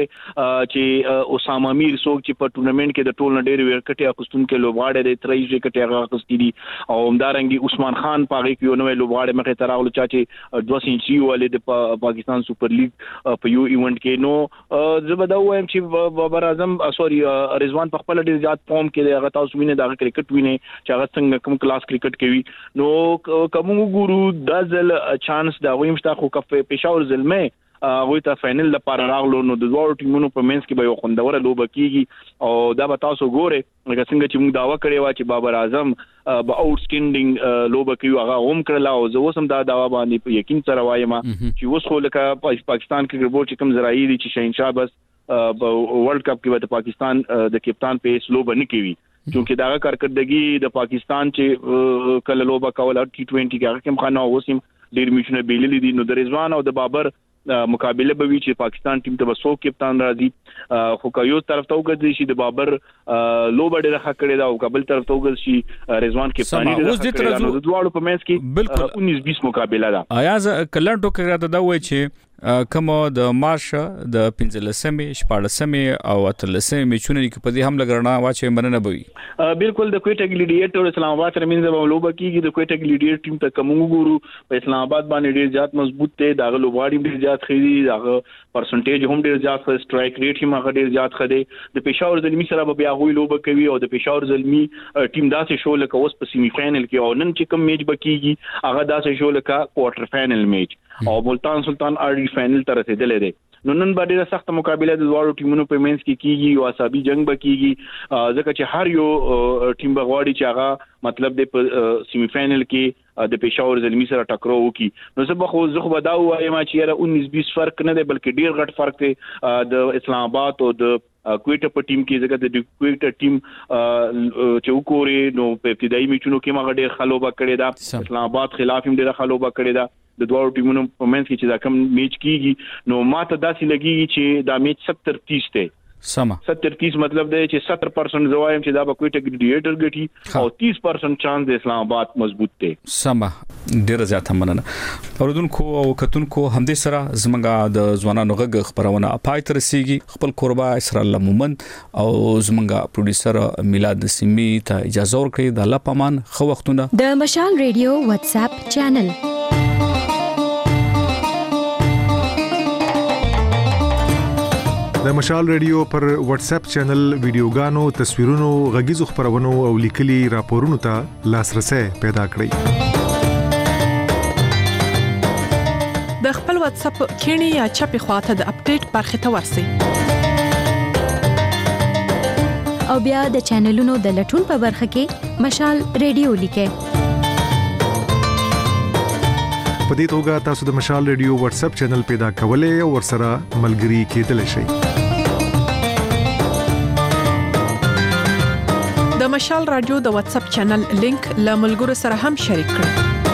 Speaker 9: چې اسامه امیر څوک چې په ټورنمنت کې د ټول نډیر ورکټي اخستون کې لوبغاړي د ترې ورکټي هغه اخستې دي او همدارنګي عثمان خان پاره کې یو نوې لوبغاړي مخه تراغلو چې دوه سنچري ولې د پاکستان سپر لیګ په یو ایونت کې نو زبدا وایم چې بابر اعظم سوري رضوان په خپل ډیر زیات فارم کې هغه تاسو وینئ دا کرکټ وینئ چې هغه څنګه کوم کلاس کرکټ کوي نو کوم ګورو د ځل چانس دا ویم شته خو کف پېښور زلمه هغه ته فائنل لپاره راغلو نو د دوه ټیمونو په منځ کې به یو خوندوره لوبه کیږي او دا به تاسو ګوره لکه څنګه چې موږ داوا کړی و چې بابر اعظم به اوټسټینډینګ لوبه کوي هغه هم کړلا او زه اوسم دا داوا باندې په یقین سره وایم چې اوس خو لکه پاکستان کې ګربو چې کوم زراعي دي چې شهنشاه بس ورلد کپ کې د پاکستان د کپتان په لوبه نه کوي چونکه دا کارکردګي د پاکستان چې کله لوبه کوله ټي ټوئنټي کې هغه کوم خانه اوسم ډیر میچونه بیللې دي نو د رضوان او د بابر مقابله به وی چې پاکستان ټیم ته وسو کپتان راځي خو که یو طرف ته وګورئ چې د بابر لوبه ډیره ښه کړې ده او قبل طرف ته وګورئ چې رضوان کپتانی ډیره ښه کړې ده نو د دواړو په منځ کې بالکل انیس بیس مقابله ده
Speaker 3: ایاز کله ټوکر راته دا وای چې کوم د مارش د پنځلسمې شپاړسمې او اتلسمې میچونه کې په دې هم لګرنا واچې مننه بوي
Speaker 9: بالکل د کوټه ګلیډیټر اسلام آباد سره منځه لوبه کیږي د کوټه ګلیډیټر ټیم ته کوم ګورو په اسلام آباد باندې ډیر زیات مضبوط دی دا لوبغاړي ډیر زیات خېدي دا پرسنټیج هم ډیر زیات ښه سټرایک ریټ هم هغه ډیر زیات ښه دی د پېښور زلمی سره به بیا غوي لوبه کوي او د پېښور زلمی ټیم داسې شو لکه اوس په سیمی فائنل کې او نن چې کوم میچ بکیږي هغه داسې شو لکه کوارټر فائنل میچ او ملتان سلطان اړي فائنل ته رسیدلې دی
Speaker 20: نو نن باندې ډیره سخت مقابله د دواړو ټیمونو په منځ کې کیږي او عصبي جنگ به کیږي ځکه چې هر یو ټیم بغواړي چې هغه مطلب د سیمی فائنل کې د پېښور زلمی سره ټکرو وکي. نو زه به خو زه خو دا وایم چې یاره انیس بیس فرق نه دی بلکې ډیر غټ فرق دی د اسلام آباد او د کویټا په ټیم کې ځکه د کویټا ټیم چې وکوري نو په ابتدایي میچونو کې ما ډیر خلوبه کړې ده، اسلام آباد خلاف هم ډیر خلوبه کړې ده د دوه ټیمونو په منځ کې چې دا کم میچ کیږي. نو ماته داسې لګیږي چې دا میچ ستر تیس دی.
Speaker 3: سما
Speaker 20: ستر تیس مطلب دی چې ستر پرسنټ زوایم چې دا به کویټا ګډیټر ګټي او تیس پرسنټ چانس د اسلام آباد مضبوط دی.
Speaker 3: سما ډیر زیات مننه. اوردونکو او کتونکو همدې سره زمونږه د ځوانانو غږ خبرونه پای تر رسیږي. خپل قربا اسرا الله مومن او زمونږه پروډوسر میلاد نسیمی ته اجازه ورکړئ. د الله پامان خو وختونه
Speaker 10: د مشال ریډیو واتس اپ چینل
Speaker 11: د مشال ریډیو پر واتس اپ چینل ویډیوګانو، تصویرونو، غږیزو خبرونو او لیکلي راپورونو ته لاسرسي پیدا کړئ.
Speaker 12: د خپل واتس اپ کینی یا چپی خواته د اپډیټ برخه ته ورسی
Speaker 10: او بیا د چینلونو د لټون په برخه کې مشال ریډیو لیکه.
Speaker 11: په دې توګه تاسو د مشال ریډیو واتس اپ چینل پیدا کولای او ورسره ملګري کېدلی شئ.
Speaker 12: د مشال رادیو د واتس اپ چینل لینک له ملګرو سره هم شریک کړئ.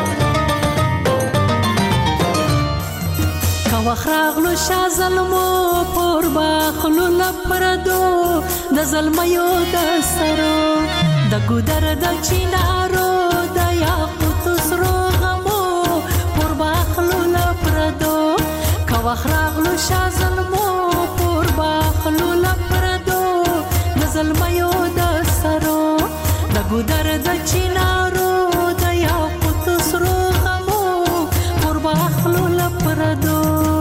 Speaker 21: کا وخراغلو شازلمو پور باخلو لپردو د زلمیو د سرو د ګودر د چینارو د یاقوت سرو غمو پور باخلو لپردو کا وخراغلو شازلمو پور باخلو لپردو د زلمیو د سرو د ګودر د چینارو د یاقوت سرو غمو پور باخلو لپردو.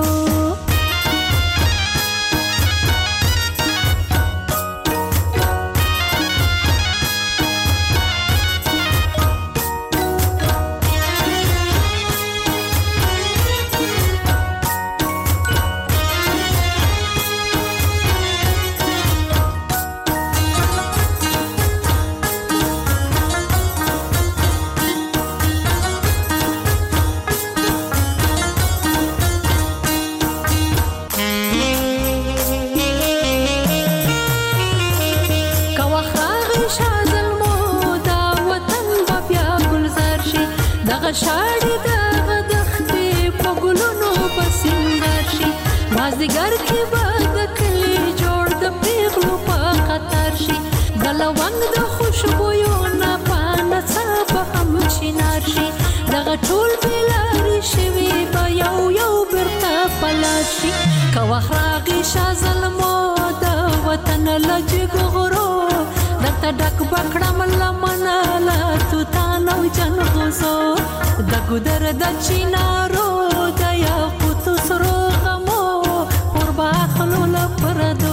Speaker 21: شاړې دغه دښتې په ګلونو په سینګار شي مازدیګر کې به د کلي جوړ د پیغلو په قطار شي د لونګ د خوشبویو نه په نڅا به هم چینار شي دغه ټول بېلارې شوي به یو یو بیرته په لار شي که وخت راغی شاه زلمو د وطن له جګو غرو درته ډک به کړم لمنه له توتان او جنغوزو د ګودر د چینارو د یاقوتو سرو غمو پر باخلو لپردو.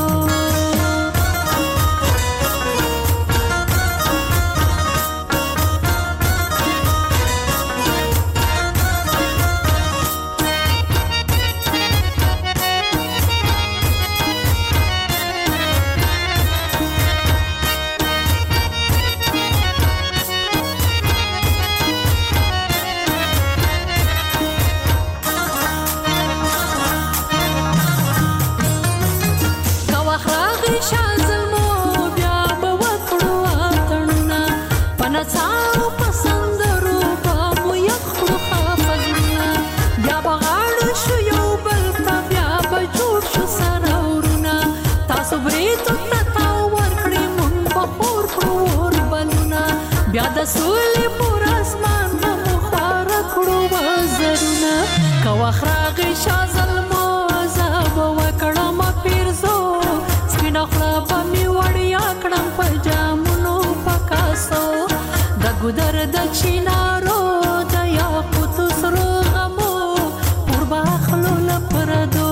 Speaker 21: سولې پر اسمان به خورا کړو وزرونه که وخت راغی شاه زلمو زه به وکړم پیرزو سپینه خوله به مې وړیا کړم په جامونو په کاسو د ګودر د چینارو د یاقوتو سرو غمو پر باخلو لپردو.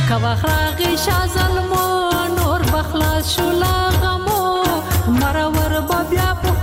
Speaker 21: کوا خراغي شازلمو نور بخلاص شو لا غمو مرور بیا په